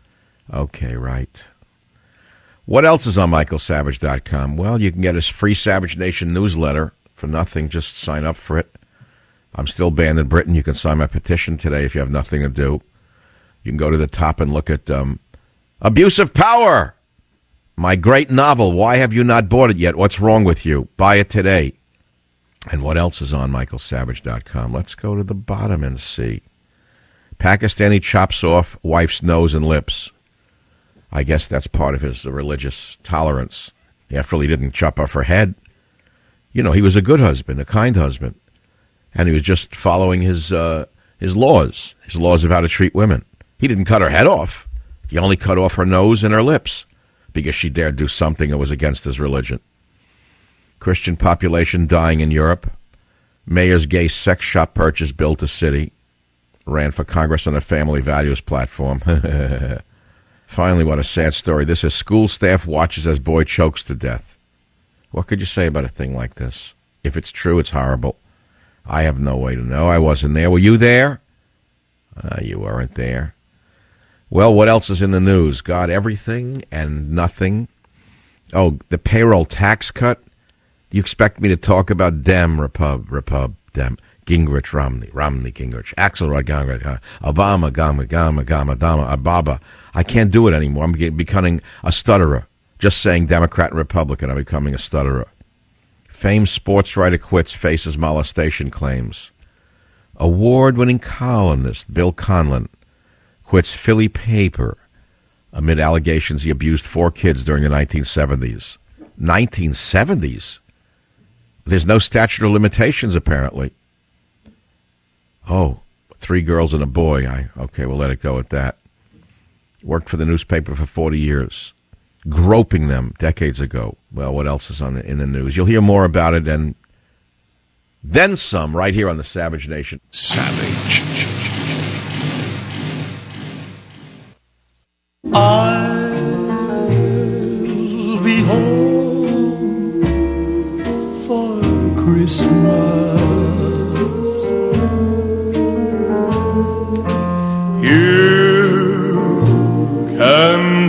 Okay, right. What else is on michaelsavage.com? Well, you can get his free Savage Nation newsletter for nothing. Just sign up for it. I'm still banned in Britain. You can sign my petition today if you have nothing to do. You can go to the top and look at Abuse of Power, my great novel. Why have you not bought it yet? What's wrong with you? Buy it today. And what else is on michaelsavage.com? Let's go to the bottom and see. Pakistani chops off wife's nose and lips. I guess that's part of his religious tolerance. After all, he didn't chop off her head. You know, he was a good husband, a kind husband. And he was just following his laws of how to treat women. He didn't cut her head off. He only cut off her nose and her lips because she dared do something that was against his religion. Christian population dying in Europe. Mayor's gay sex shop purchase built a city. Ran for Congress on a family values platform. Finally, what a sad story. This is school staff watches as boy chokes to death. What could you say about a thing like this? If it's true, it's horrible. I have no way to know. I wasn't there. Were you there? You weren't there. Well, what else is in the news? God, everything and nothing. Oh, the payroll tax cut. You expect me to talk about Dem, Gingrich, Romney, Gingrich, Axelrod, Gingrich, Obama, Gama, Ababa. I can't do it anymore. I'm becoming a stutterer. Just saying Democrat and Republican, I'm becoming a stutterer. Famed sports writer quits, faces molestation claims. Award-winning columnist Bill Conlon quits Philly paper amid allegations he abused 4 kids during the 1970s. 1970s? There's no statute of limitations, apparently. Oh, 3 girls and a boy. Okay, we'll let it go at that. Worked for the newspaper for 40 years. Groping them decades ago. Well, what else is in the news? You'll hear more about it and then some right here on the Savage Nation. Savage. I'll be home for Christmas. You can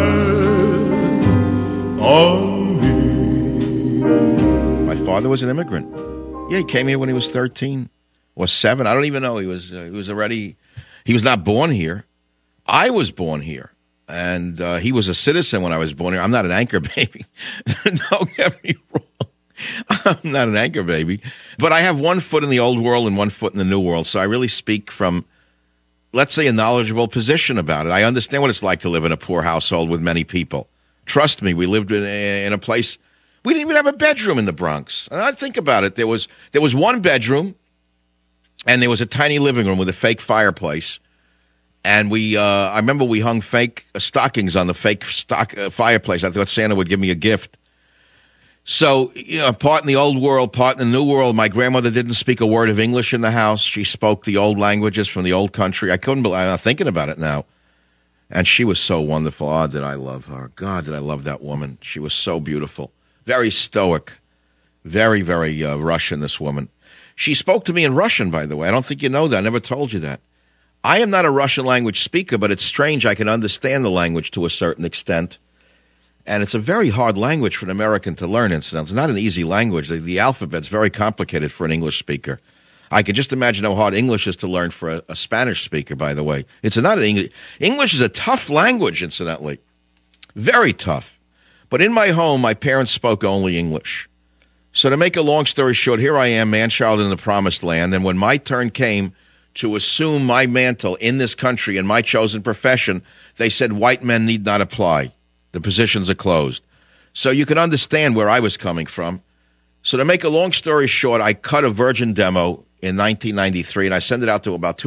plan on me. My father was an immigrant. Yeah, he came here when he was 13 or 7. I don't even know. He was not born here. I was born here. And he was a citizen when I was born here. I'm not an anchor baby. Don't get me wrong. I'm not an anchor baby. But I have one foot in the old world and one foot in the new world. So I really speak from let's say, a knowledgeable position about it. I understand what it's like to live in a poor household with many people. Trust me, we lived in a place, we didn't even have a bedroom in the Bronx. And I think about it, there was one bedroom, and there was a tiny living room with a fake fireplace. And I remember we hung fake stockings on the fake fireplace. I thought Santa would give me a gift. So, part in the old world, part in the new world. My grandmother didn't speak a word of English in the house. She spoke the old languages from the old country. I couldn't believe, I'm thinking about it now. And she was so wonderful. Oh, did I love her. God, did I love that woman. She was so beautiful. Very stoic. Very, very Russian, this woman. She spoke to me in Russian, by the way. I don't think you know that. I never told you that. I am not a Russian language speaker, but it's strange. I can understand the language to a certain extent. And it's a very hard language for an American to learn, incidentally. It's not an easy language. The alphabet's very complicated for an English speaker. I can just imagine how hard English is to learn for a Spanish speaker, by the way. English is a tough language, incidentally. Very tough. But in my home, my parents spoke only English. So to make a long story short, here I am, man-child in the promised land, and when my turn came to assume my mantle in this country in my chosen profession, they said white men need not apply. The positions are closed. So you can understand where I was coming from. So to make a long story short, I cut a Virgin demo in 1993, and I sent it out to about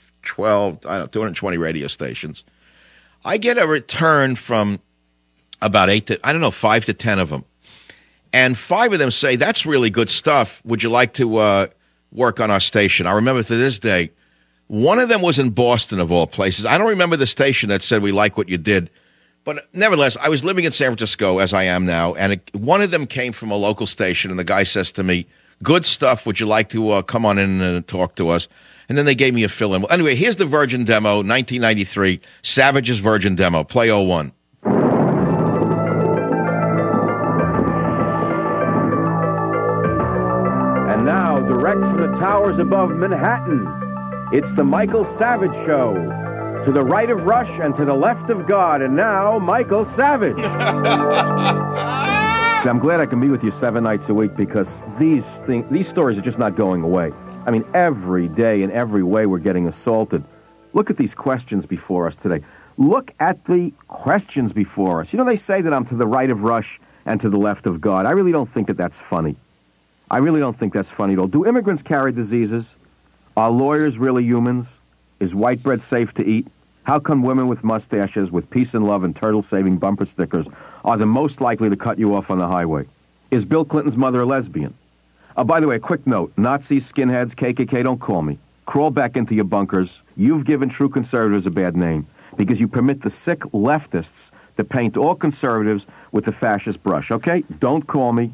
220 radio stations. I get a return from about 5 to 10 of them. And 5 of them say, that's really good stuff. Would you like to work on our station? I remember to this day, one of them was in Boston, of all places. I don't remember the station that said, we like what you did. But nevertheless, I was living in San Francisco, as I am now, and one of them came from a local station, and the guy says to me, good stuff, would you like to come on in and talk to us? And then they gave me a fill-in. Well, anyway, here's the Virgin demo, 1993, Savage's Virgin demo, play 01. And now, direct from the towers above Manhattan, it's the Michael Savage Show. To the right of Rush and to the left of God. And now, Michael Savage. I'm glad I can be with you 7 nights a week because these stories are just not going away. I mean, every day in every way we're getting assaulted. Look at these questions before us today. Look at the questions before us. You know, they say that I'm to the right of Rush and to the left of God. I really don't think that that's funny. I really don't think that's funny at all. Do immigrants carry diseases? Are lawyers really humans? Is white bread safe to eat? How come women with mustaches, with peace and love and turtle-saving bumper stickers, are the most likely to cut you off on the highway? Is Bill Clinton's mother a lesbian? By the way, a quick note. Nazis, skinheads, KKK, don't call me. Crawl back into your bunkers. You've given true conservatives a bad name because you permit the sick leftists to paint all conservatives with the fascist brush, okay? Don't call me.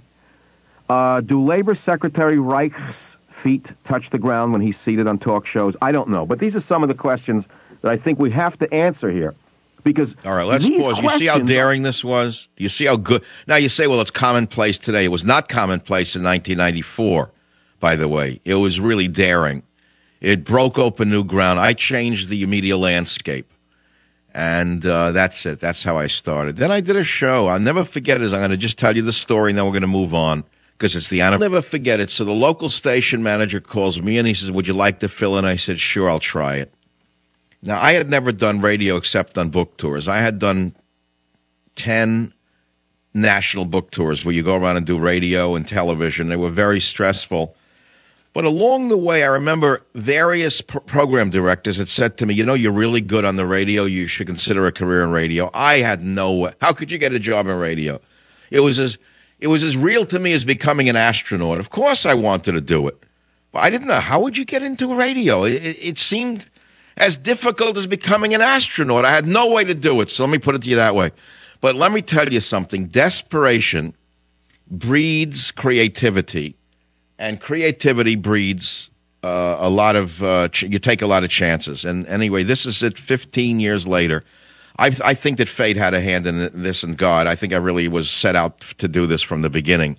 Do Labor Secretary Reich's feet touch the ground when he's seated on talk shows? I don't know. But these are some of the questions that I think we have to answer here. Because all right, let's pause. You see how daring this was? You see how good? Now you say, well, it's commonplace today. It was not commonplace in 1994, by the way. It was really daring. It broke open new ground. I changed the media landscape. And that's it. That's how I started. Then I did a show. I'll never forget it. I'm going to just tell you the story, and then we're going to move on. Because it's the anniversary. I'll never forget it. So the local station manager calls me, and he says, would you like to fill in? I said, sure, I'll try it. Now, I had never done radio except on book tours. I had done 10 national book tours where you go around and do radio and television. They were very stressful. But along the way, I remember various program directors had said to me, you know, you're really good on the radio. You should consider a career in radio. I had no way. How could you get a job in radio? It was as real to me as becoming an astronaut. Of course I wanted to do it. But I didn't know. How would you get into radio? It seemed as difficult as becoming an astronaut. I had no way to do it, so let me put it to you that way. But let me tell you something. Desperation breeds creativity, and creativity breeds a lot of you take a lot of chances. And anyway, this is it 15 years later. I think that fate had a hand in this, and God. I think I really was set out to do this from the beginning.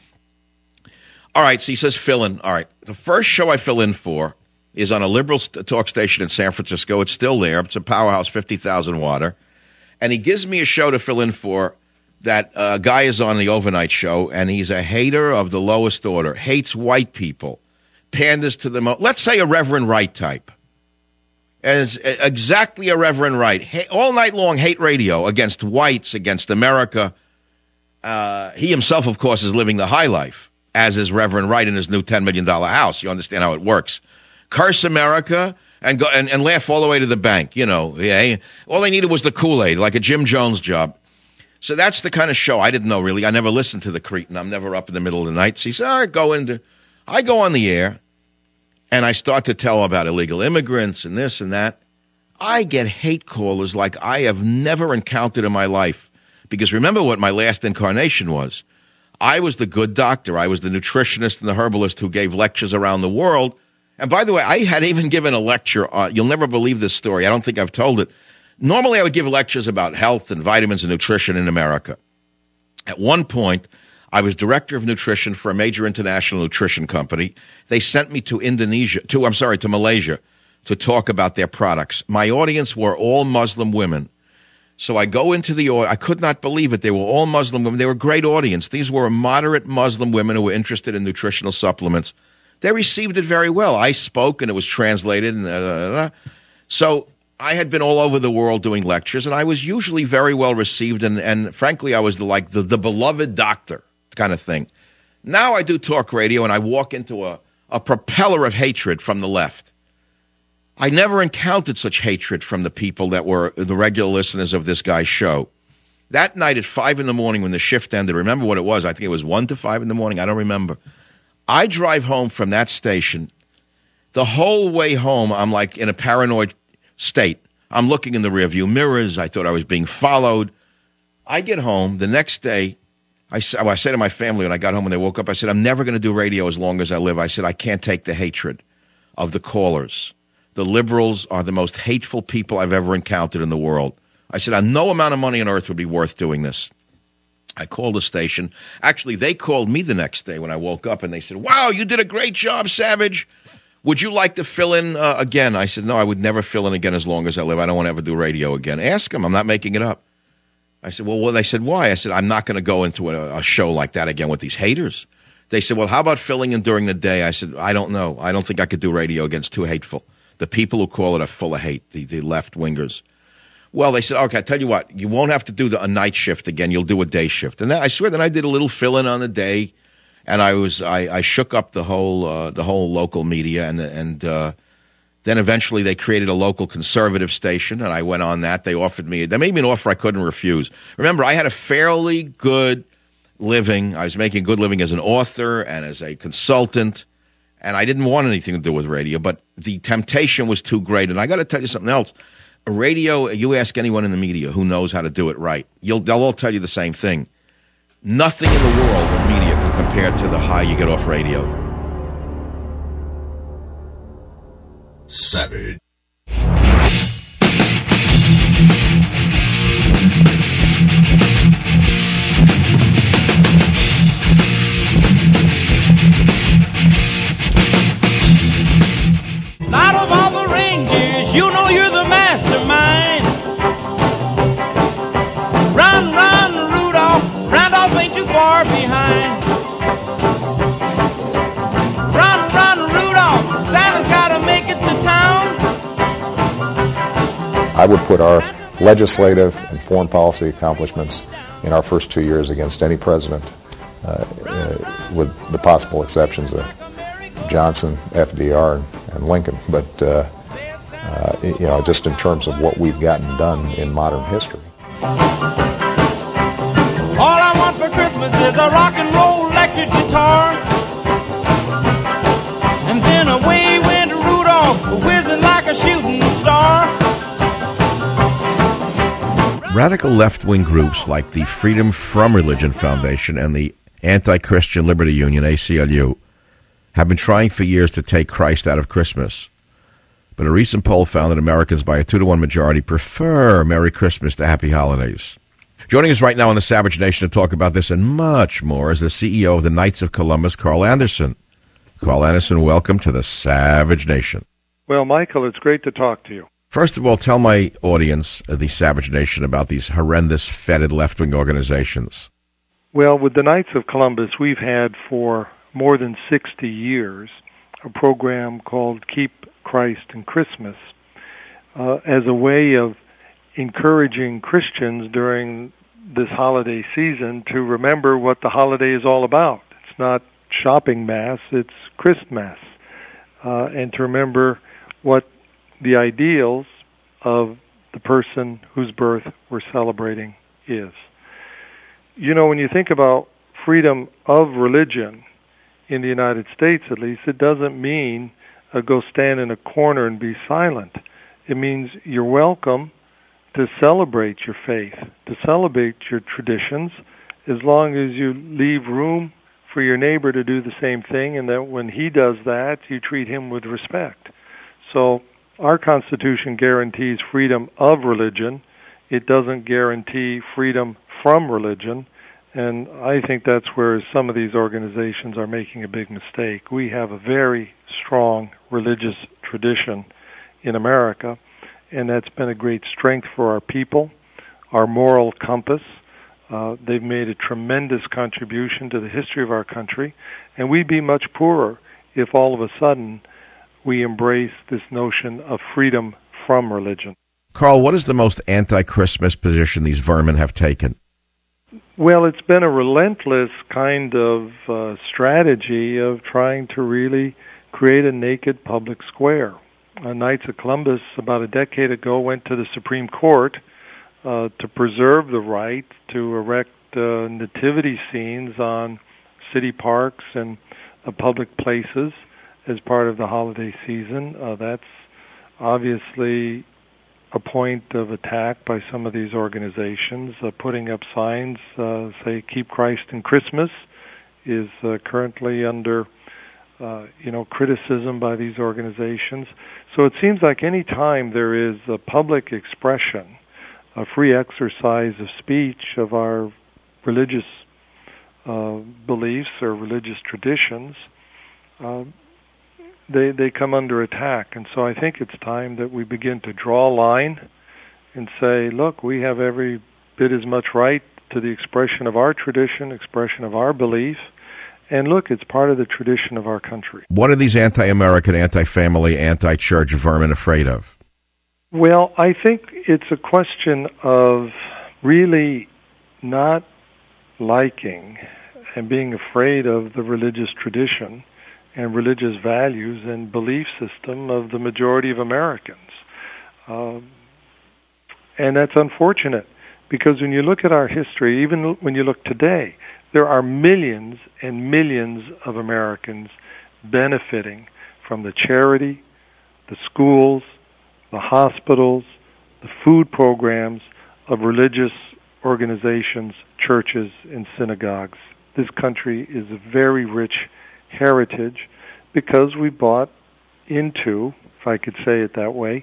All right, so he says fill in. All right, the first show I fill in for is on a liberal talk station in San Francisco. It's still there. It's a powerhouse, 50,000 water. And he gives me a show to fill in for. That guy is on the overnight show, and he's a hater of the lowest order, hates white people, panders to the let's say a Reverend Wright type. as exactly a Reverend Wright. All night long, hate radio against whites, against America. He himself, of course, is living the high life, as is Reverend Wright in his new $10 million house. You understand how it works. Curse America and go and laugh all the way to the bank. Yeah. All they needed was the Kool-Aid, like a Jim Jones job. So that's the kind of show. I didn't know, really. I never listened to the Cretin. I'm never up in the middle of the night. So he said, all right, I go on the air, and I start to tell about illegal immigrants and this and that. I get hate callers like I have never encountered in my life. Because remember what my last incarnation was. I was the good doctor. I was the nutritionist and the herbalist who gave lectures around the world. And by the way, I had even given a lecture. You'll never believe this story. I don't think I've told it. Normally, I would give lectures about health and vitamins and nutrition in America. At one point, I was director of nutrition for a major international nutrition company. They sent me to to Malaysia to talk about their products. My audience were all Muslim women. So I go into the audience. I could not believe it. They were all Muslim women. They were a great audience. These were moderate Muslim women who were interested in nutritional supplements. They received it very well. I spoke, and it was translated. So I had been all over the world doing lectures, and I was usually very well received, and frankly, I was the beloved doctor kind of thing. Now I do talk radio, and I walk into a propeller of hatred from the left. I never encountered such hatred from the people that were the regular listeners of this guy's show. That night at 5 a.m. when the shift ended, remember what it was? I think it was 1 to 5 a.m. I don't remember. I drive home from that station. The whole way home, I'm like in a paranoid state. I'm looking in the rearview mirrors. I thought I was being followed. I get home. The next day, I say to my family when I got home when they woke up, I said, I'm never going to do radio as long as I live. I said, I can't take the hatred of the callers. The liberals are the most hateful people I've ever encountered in the world. I said, no amount of money on earth would be worth doing this. I called the station. Actually, they called me the next day when I woke up, and they said, wow, you did a great job, Savage. Would you like to fill in again? I said, no, I would never fill in again as long as I live. I don't want to ever do radio again. Ask them. I'm not making it up. I said, well, they said, why? I said, I'm not going to go into a show like that again with these haters. They said, well, how about filling in during the day? I said, I don't know. I don't think I could do radio again. It's too hateful. The people who call it are full of hate, the left-wingers. Well, they said, okay, I tell you what, you won't have to do a night shift again. You'll do a day shift. And I swear that I did a little fill-in on the day, and I shook up the whole local media, and then eventually they created a local conservative station, and I went on that. They made me an offer I couldn't refuse. Remember, I had a fairly good living. I was making a good living as an author and as a consultant, and I didn't want anything to do with radio, but the temptation was too great. And I got to tell you something else. Radio, you ask anyone in the media who knows how to do it right, they'll all tell you the same thing. Nothing in the world of media can compare to the high you get off radio. Savage. Out of all the reindeers, you know you're the mastermind. Run, run, Rudolph. Randolph ain't too far behind. Run, run, Rudolph. Santa's gotta make it to town. I would put our legislative and foreign policy accomplishments in our first 2 years against any president, with the possible exceptions of Johnson, FDR, and Lincoln. But just in terms of what we've gotten done in modern history. All I want for Christmas is a rock and roll electric guitar. And then away went Rudolph, whizzing like a shooting star. Radical left-wing groups like the Freedom From Religion Foundation and the Anti-Christian Liberty Union, ACLU, have been trying for years to take Christ out of Christmas. But a recent poll found that Americans by a 2-to-1 majority prefer Merry Christmas to Happy Holidays. Joining us right now on the Savage Nation to talk about this and much more is the CEO of the Knights of Columbus, Carl Anderson. Carl Anderson, welcome to the Savage Nation. Well, Michael, it's great to talk to you. First of all, tell my audience, the Savage Nation, about these horrendous, fetid left-wing organizations. Well, with the Knights of Columbus, we've had for more than 60 years a program called Keep Christ in Christmas as a way of encouraging Christians during this holiday season to remember what the holiday is all about. It's not shopping mass, it's Christmas. And to remember what the ideals of the person whose birth we're celebrating is. You know, when you think about freedom of religion in the United States, at least, it doesn't mean go stand in a corner and be silent. It means you're welcome to celebrate your faith, to celebrate your traditions, as long as you leave room for your neighbor to do the same thing, and that when he does that, you treat him with respect. So our Constitution guarantees freedom of religion. It doesn't guarantee freedom from religion, and I think that's where some of these organizations are making a big mistake. We have a very strong religious tradition in America, and that's been a great strength for our people, our moral compass. They've made a tremendous contribution to the history of our country, and we'd be much poorer if all of a sudden we embrace this notion of freedom from religion. Carl, what is the most anti-Christmas position these vermin have taken? Well, it's been a relentless kind of strategy of trying to really create a naked public square. Knights of Columbus, about a decade ago, went to the Supreme Court to preserve the right to erect nativity scenes on city parks and public places as part of the holiday season. That's obviously a point of attack by some of these organizations. Putting up signs, say, "Keep Christ in Christmas," is currently under criticism by these organizations. So it seems like any time there is a public expression, a free exercise of speech of our religious beliefs or religious traditions, they come under attack. And so I think it's time that we begin to draw a line and say, look, we have every bit as much right to the expression of our tradition, expression of our belief, and look, it's part of the tradition of our country. What are these anti-American, anti-family, anti-church vermin afraid of? Well, I think it's a question of really not liking and being afraid of the religious tradition and religious values and belief system of the majority of Americans. And that's unfortunate, because when you look at our history, even when you look today, there are millions and millions of Americans benefiting from the charity, the schools, the hospitals, the food programs of religious organizations, churches, and synagogues. This country is a very rich heritage because we bought into, if I could say it that way,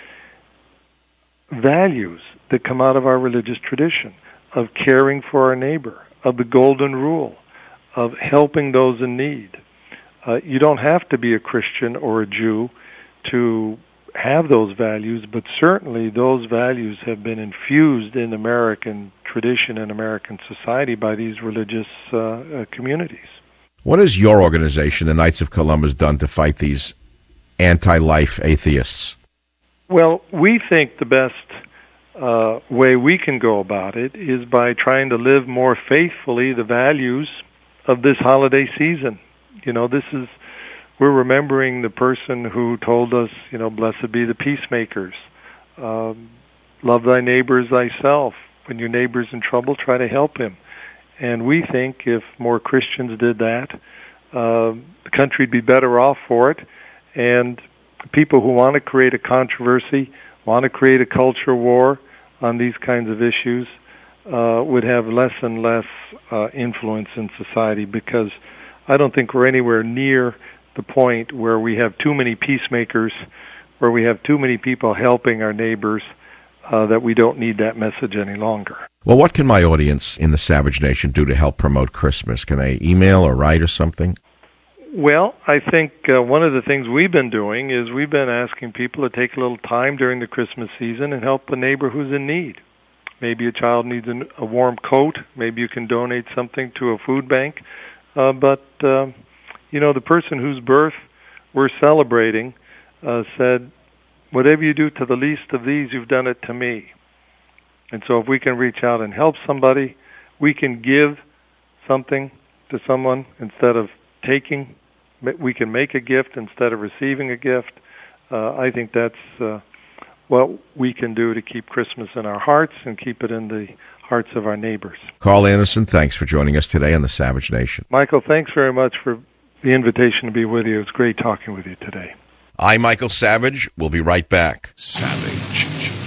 values that come out of our religious tradition of caring for our neighbor, of the golden rule, of helping those in need. You don't have to be a Christian or a Jew to have those values, but certainly those values have been infused in American tradition and American society by these religious communities. What has your organization, the Knights of Columbus, done to fight these anti-life atheists? Well, we think the best way we can go about it is by trying to live more faithfully the values of this holiday season. We're remembering the person who told us, blessed be the peacemakers. Love thy neighbor as thyself. When your neighbor's in trouble, try to help him. And we think if more Christians did that, the country'd be better off for it. And people who want to create a controversy, want to create a culture war on these kinds of issues, would have less and less influence in society, because I don't think we're anywhere near the point where we have too many peacemakers, where we have too many people helping our neighbors, that we don't need that message any longer. Well, what can my audience in the Savage Nation do to help promote Christmas? Can they email or write or something? Well, I think one of the things we've been doing is we've been asking people to take a little time during the Christmas season and help a neighbor who's in need. Maybe a child needs a warm coat. Maybe you can donate something to a food bank. But the person whose birth we're celebrating said, whatever you do to the least of these, you've done it to me. And so if we can reach out and help somebody, we can give something to someone instead of taking. We can make a gift instead of receiving a gift. I think that's what we can do to keep Christmas in our hearts and keep it in the hearts of our neighbors. Carl Anderson, thanks for joining us today on the Savage Nation. Michael, thanks very much for the invitation to be with you. It's great talking with you today. I'm Michael Savage. We'll be right back. Savage.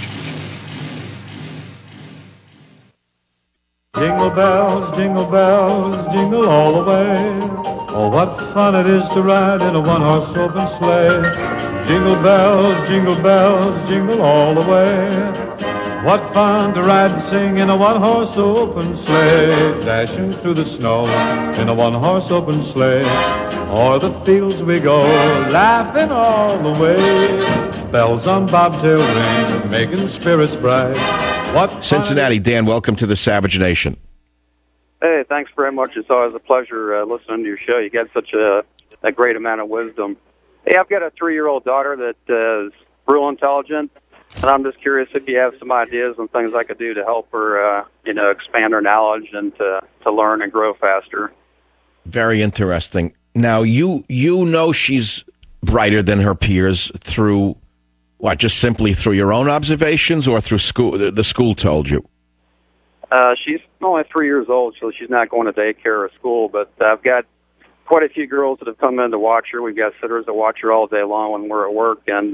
Jingle bells, jingle all the way. Oh, what fun it is to ride in a one-horse open sleigh. Jingle bells, jingle all the way. What fun to ride and sing in a one-horse open sleigh. Dashing through the snow in a one-horse open sleigh. O'er the fields we go, laughing all the way. Bells on bobtail ring, making spirits bright. What Cincinnati, Dan, welcome to the Savage Nation. Hey, thanks very much. It's always a pleasure listening to your show. You got such a great amount of wisdom. Hey, I've got a 3-year-old daughter that is real intelligent, and I'm just curious if you have some ideas on things I could do to help her, expand her knowledge and to learn and grow faster. Very interesting. Now, you know she's brighter than her peers through, what, just simply through your own observations or through school? The school told you? She's only 3 years old, so she's not going to daycare or school, but I've got quite a few girls that have come in to watch her. We've got sitters that watch her all day long when we're at work, and,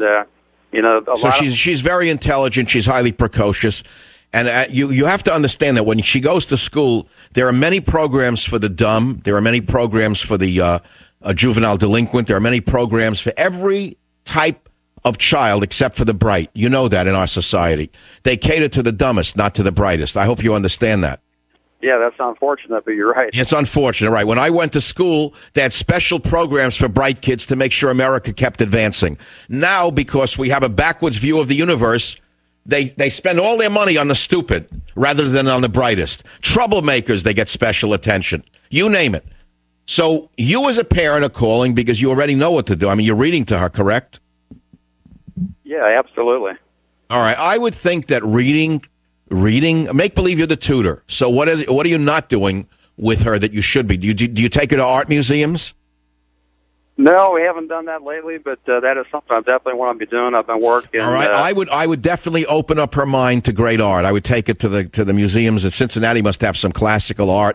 she's very intelligent, she's highly precocious, and you have to understand that when she goes to school, there are many programs for the dumb, there are many programs for the juvenile delinquent, there are many programs for every type of child except for the bright. You know that in our society. They cater to the dumbest, not to the brightest. I hope you understand that. Yeah, that's unfortunate, but you're right. It's unfortunate, right. When I went to school, they had special programs for bright kids to make sure America kept advancing. Now, because we have a backwards view of the universe, they spend all their money on the stupid rather than on the brightest. Troublemakers, they get special attention. You name it. So you as a parent are calling because you already know what to do. I mean, you're reading to her, correct? Yeah, absolutely. All right. I would think that reading, make believe you're the tutor. So what are you not doing with her that you should be? Do you take her to art museums? No, we haven't done that lately, but that is something I definitely want to be doing. I've been working. All right. I would definitely open up her mind to great art. I would take it to the museums. And Cincinnati must have some classical art.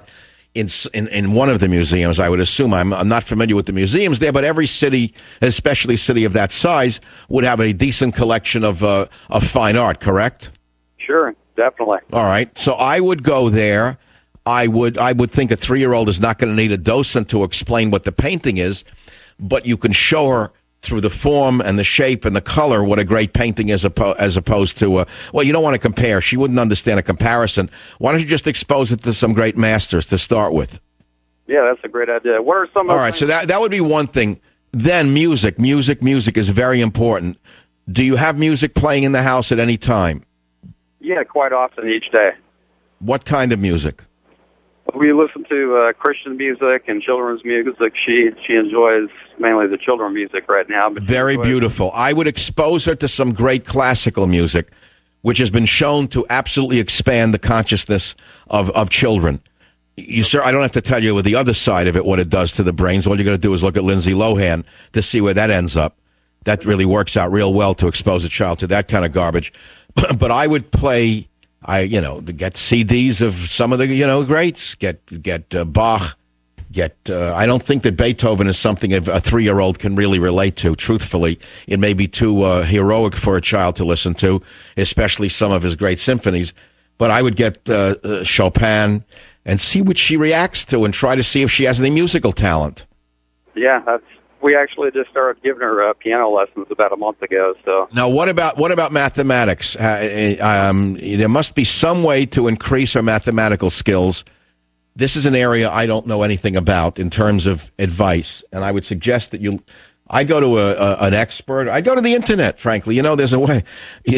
In one of the museums, I would assume. I'm not familiar with the museums there, but every city, especially a city of that size, would have a decent collection of fine art, correct? Sure, definitely. All right, so I would go there. I would think a 3-year-old is not going to need a docent to explain what the painting is, but you can show her through the form and the shape and the color what a great painting is as opposed to, well, you don't want to compare. She wouldn't understand a comparison. Why don't you just expose it to some great masters to start with? Yeah, that's a great idea. What are some? All right, so that would be one thing. Then music is very important. Do you have music playing in the house at any time? Yeah, quite often each day. What kind of music? We listen to Christian music and children's music. She enjoys mainly the children's music right now. But very beautiful. I would expose her to some great classical music, which has been shown to absolutely expand the consciousness of children. Sir, I don't have to tell you with the other side of it what it does to the brains. All you got to do is look at Lindsay Lohan to see where that ends up. That really works out real well to expose a child to that kind of garbage. But I would play... get CDs of some of the, greats, get Bach, I don't think that Beethoven is something a 3-year-old can really relate to, truthfully. It may be too heroic for a child to listen to, especially some of his great symphonies. But I would get Chopin and see what she reacts to and try to see if she has any musical talent. Yeah, we actually just started giving her piano lessons about a month ago. So now, what about mathematics? There must be some way to increase her mathematical skills. This is an area I don't know anything about in terms of advice, and I would suggest that I go to an expert. I go to the internet. Frankly, there's a way.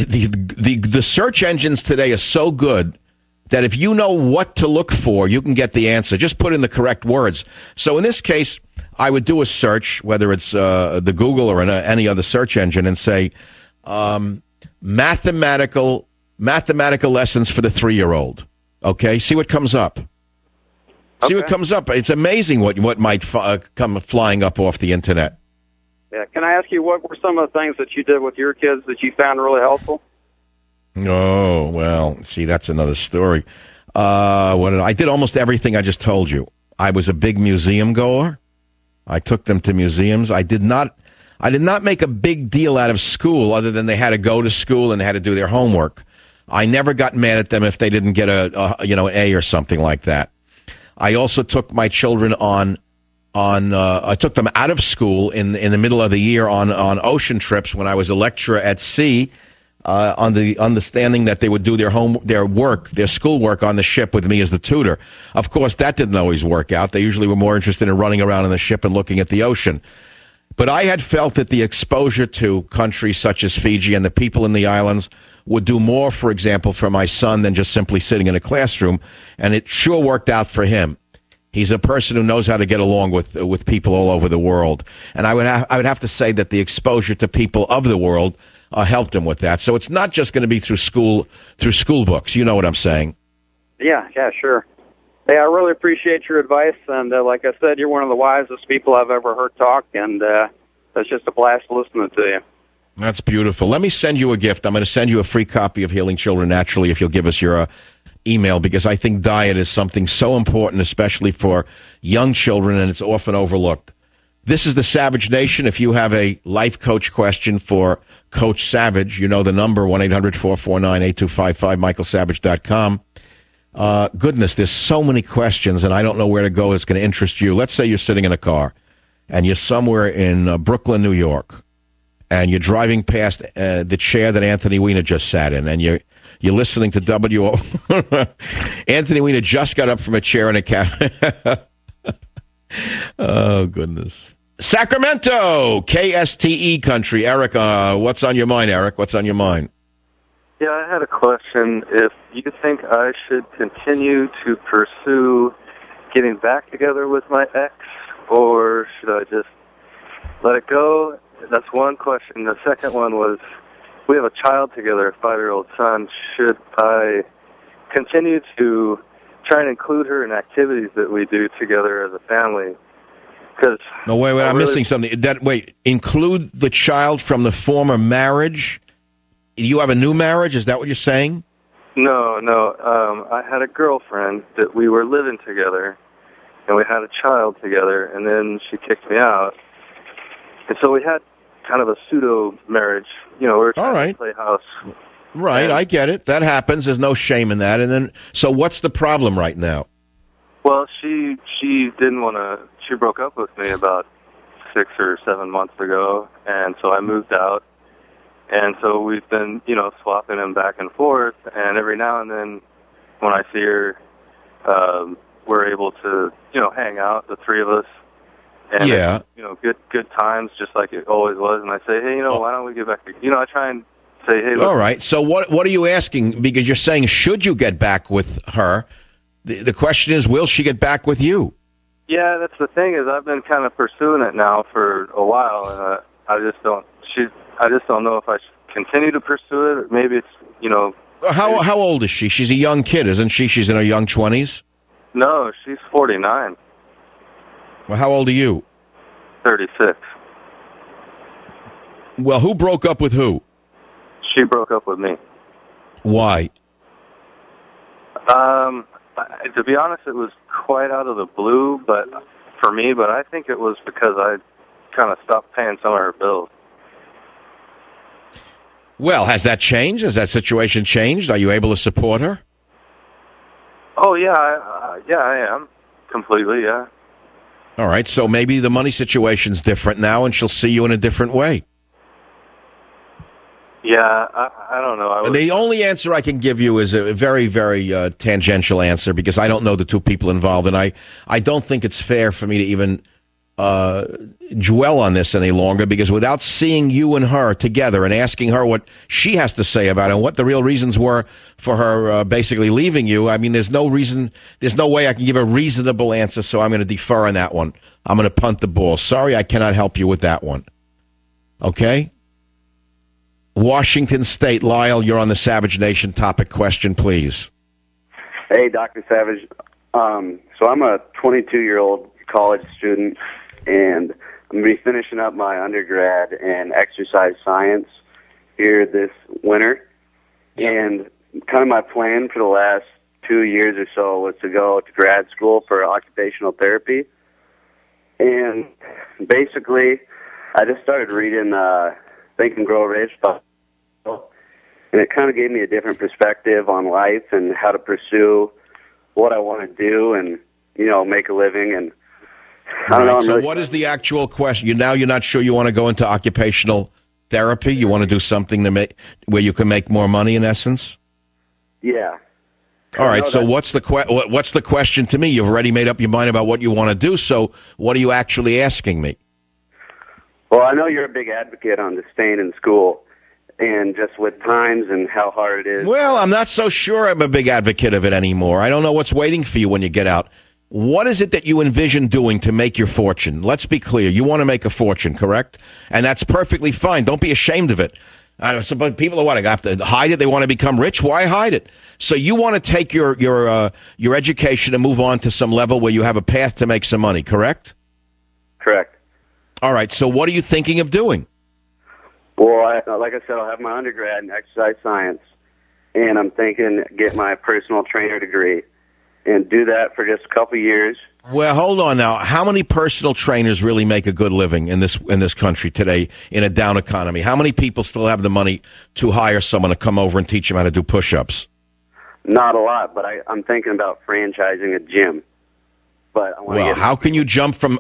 The search engines today are so good that if you know what to look for, you can get the answer. Just put in the correct words. So in this case, I would do a search, whether it's the Google or any other search engine, and say, mathematical lessons for the 3-year-old. Okay, see what comes up. See what comes up. It's amazing what might come flying up off the internet. Yeah. Can I ask you what were some of the things that you did with your kids that you found really helpful? Oh, well, see, that's another story. I did almost everything I just told you. I was a big museum goer. I took them to museums. I did not make a big deal out of school other than they had to go to school and they had to do their homework. I never got mad at them if they didn't get an A or something like that. I also took my children I took them out of school in the middle of the year on ocean trips when I was a lecturer at sea, on the understanding that they would do their schoolwork on the ship with me as the tutor. Of course, that didn't always work out. They usually were more interested in running around on the ship and looking at the ocean. But I had felt that the exposure to countries such as Fiji and the people in the islands would do more, for example, for my son than just simply sitting in a classroom, and it sure worked out for him. He's a person who knows how to get along with people all over the world, and I would have to say that the exposure to people of the world helped him with that. So it's not just going to be through school books. You know what I'm saying? Yeah, sure. Hey, I really appreciate your advice, and like I said, you're one of the wisest people I've ever heard talk, and it's just a blast listening to you. That's beautiful. Let me send you a gift. I'm going to send you a free copy of Healing Children Naturally if you'll give us your email, because I think diet is something so important, especially for young children, and it's often overlooked. This is the Savage Nation. If you have a life coach question for Coach Savage, you know the number, 1-800-449-8255, michaelsavage.com. Goodness, there's so many questions, and I don't know where to go. It's going to interest you. Let's say you're sitting in a car, and you're somewhere in Brooklyn, New York, and you're driving past the chair that Anthony Weiner just sat in, and you're listening to Anthony Weiner just got up from a chair in a cafe. Oh, goodness. Sacramento, KSTE country. Eric, what's on your mind, Eric? What's on your mind? Yeah, I had a question. If you think I should continue to pursue getting back together with my ex, or should I just let it go? That's one question. The second one was, we have a child together, a 5-year-old son. Should I continue to try and include her in activities that we do together as a family? No, wait, I'm missing something. Include the child from the former marriage? You have a new marriage? Is that what you're saying? No. I had a girlfriend that we were living together, and we had a child together, and then she kicked me out. And so we had kind of a pseudo-marriage. We were trying to play house. Right, I get it. That happens. There's no shame in that. And then, so what's the problem right now? Well, she didn't want to. She broke up with me about 6 or 7 months ago, and so I moved out. And so we've been, swapping them back and forth. And every now and then, when I see her, we're able to, hang out, the three of us. And yeah. Good times, just like it always was. And I say, hey, why don't we get back? I try and say, hey, look. All right. So what are you asking? Because you're saying, should you get back with her? The question is, will she get back with you? Yeah, that's the thing, is I've been kind of pursuing it now for a while, and I just don't know if I should continue to pursue it, or maybe it's, How old is she? She's a young kid, isn't she? She's in her young 20s? No, she's 49. Well, how old are you? 36. Well, who broke up with who? She broke up with me. Why? To be honest, it was quite out of the blue, but I think it was because I kind of stopped paying some of her bills. Well, has that changed? Has that situation changed? Are you able to support her? Oh, yeah, I am. Completely, yeah. All right, so maybe the money situation's different now, and she'll see you in a different way. Yeah, I don't know. The only answer I can give you is a very, very tangential answer, because I don't know the two people involved, and I don't think it's fair for me to even dwell on this any longer, because without seeing you and her together and asking her what she has to say about it and what the real reasons were for her basically leaving you, I mean, there's no way I can give a reasonable answer, so I'm going to defer on that one. I'm going to punt the ball. Sorry, I cannot help you with that one. Okay? Washington State. Lyle, you're on the Savage Nation topic. Question, please. Hey, Dr. Savage. So I'm a 22-year-old college student, and I'm going to be finishing up my undergrad in exercise science here this winter. And kind of my plan for the last 2 years or so was to go to grad school for occupational therapy. And basically, I just started reading Think and Grow Rich, and it kind of gave me a different perspective on life and how to pursue what I want to do and, you know, make a living. And I don't know. So what is the actual question? You're not sure you want to go into occupational therapy? You want to do something where you can make more money, in essence? Yeah. All right. So what's the question to me? You've already made up your mind about what you want to do. So what are you actually asking me? Well, I know you're a big advocate on staying in school, and just with times and how hard it is. Well, I'm not so sure I'm a big advocate of it anymore. I don't know what's waiting for you when you get out. What is it that you envision doing to make your fortune? Let's be clear. You want to make a fortune, correct? And that's perfectly fine. Don't be ashamed of it. But people have to hide it. They want to become rich. Why hide it? So you want to take your education and move on to some level where you have a path to make some money, correct? Correct. All right. So what are you thinking of doing? Well, like I said, I'll have my undergrad in exercise science, and I'm thinking get my personal trainer degree and do that for just a couple of years. Well, hold on now. How many personal trainers really make a good living in this country today in a down economy? How many people still have the money to hire someone to come over and teach them how to do push-ups? Not a lot, but I'm thinking about franchising a gym. But how can you jump to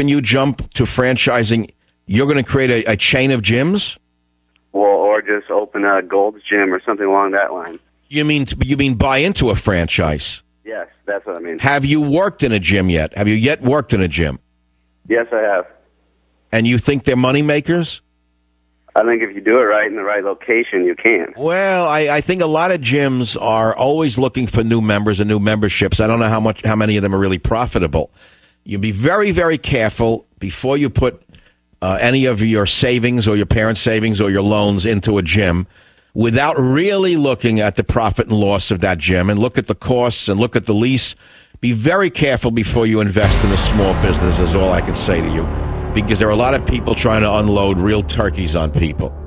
franchising? You're going to create a chain of gyms? Well, or just open a Gold's Gym or something along that line. You mean buy into a franchise? Yes, that's what I mean. Have you worked in a gym yet? Have you yet worked in a gym? Yes, I have. And you think they're money makers? I think if you do it right in the right location, you can. Well, I think a lot of gyms are always looking for new members and new memberships. I don't know how many of them are really profitable. You be very, very careful before you put any of your savings or your parents' savings or your loans into a gym without really looking at the profit and loss of that gym and look at the costs and look at the lease. Be very careful before you invest in a small business is all I can say to you, because there are a lot of people trying to unload real turkeys on people.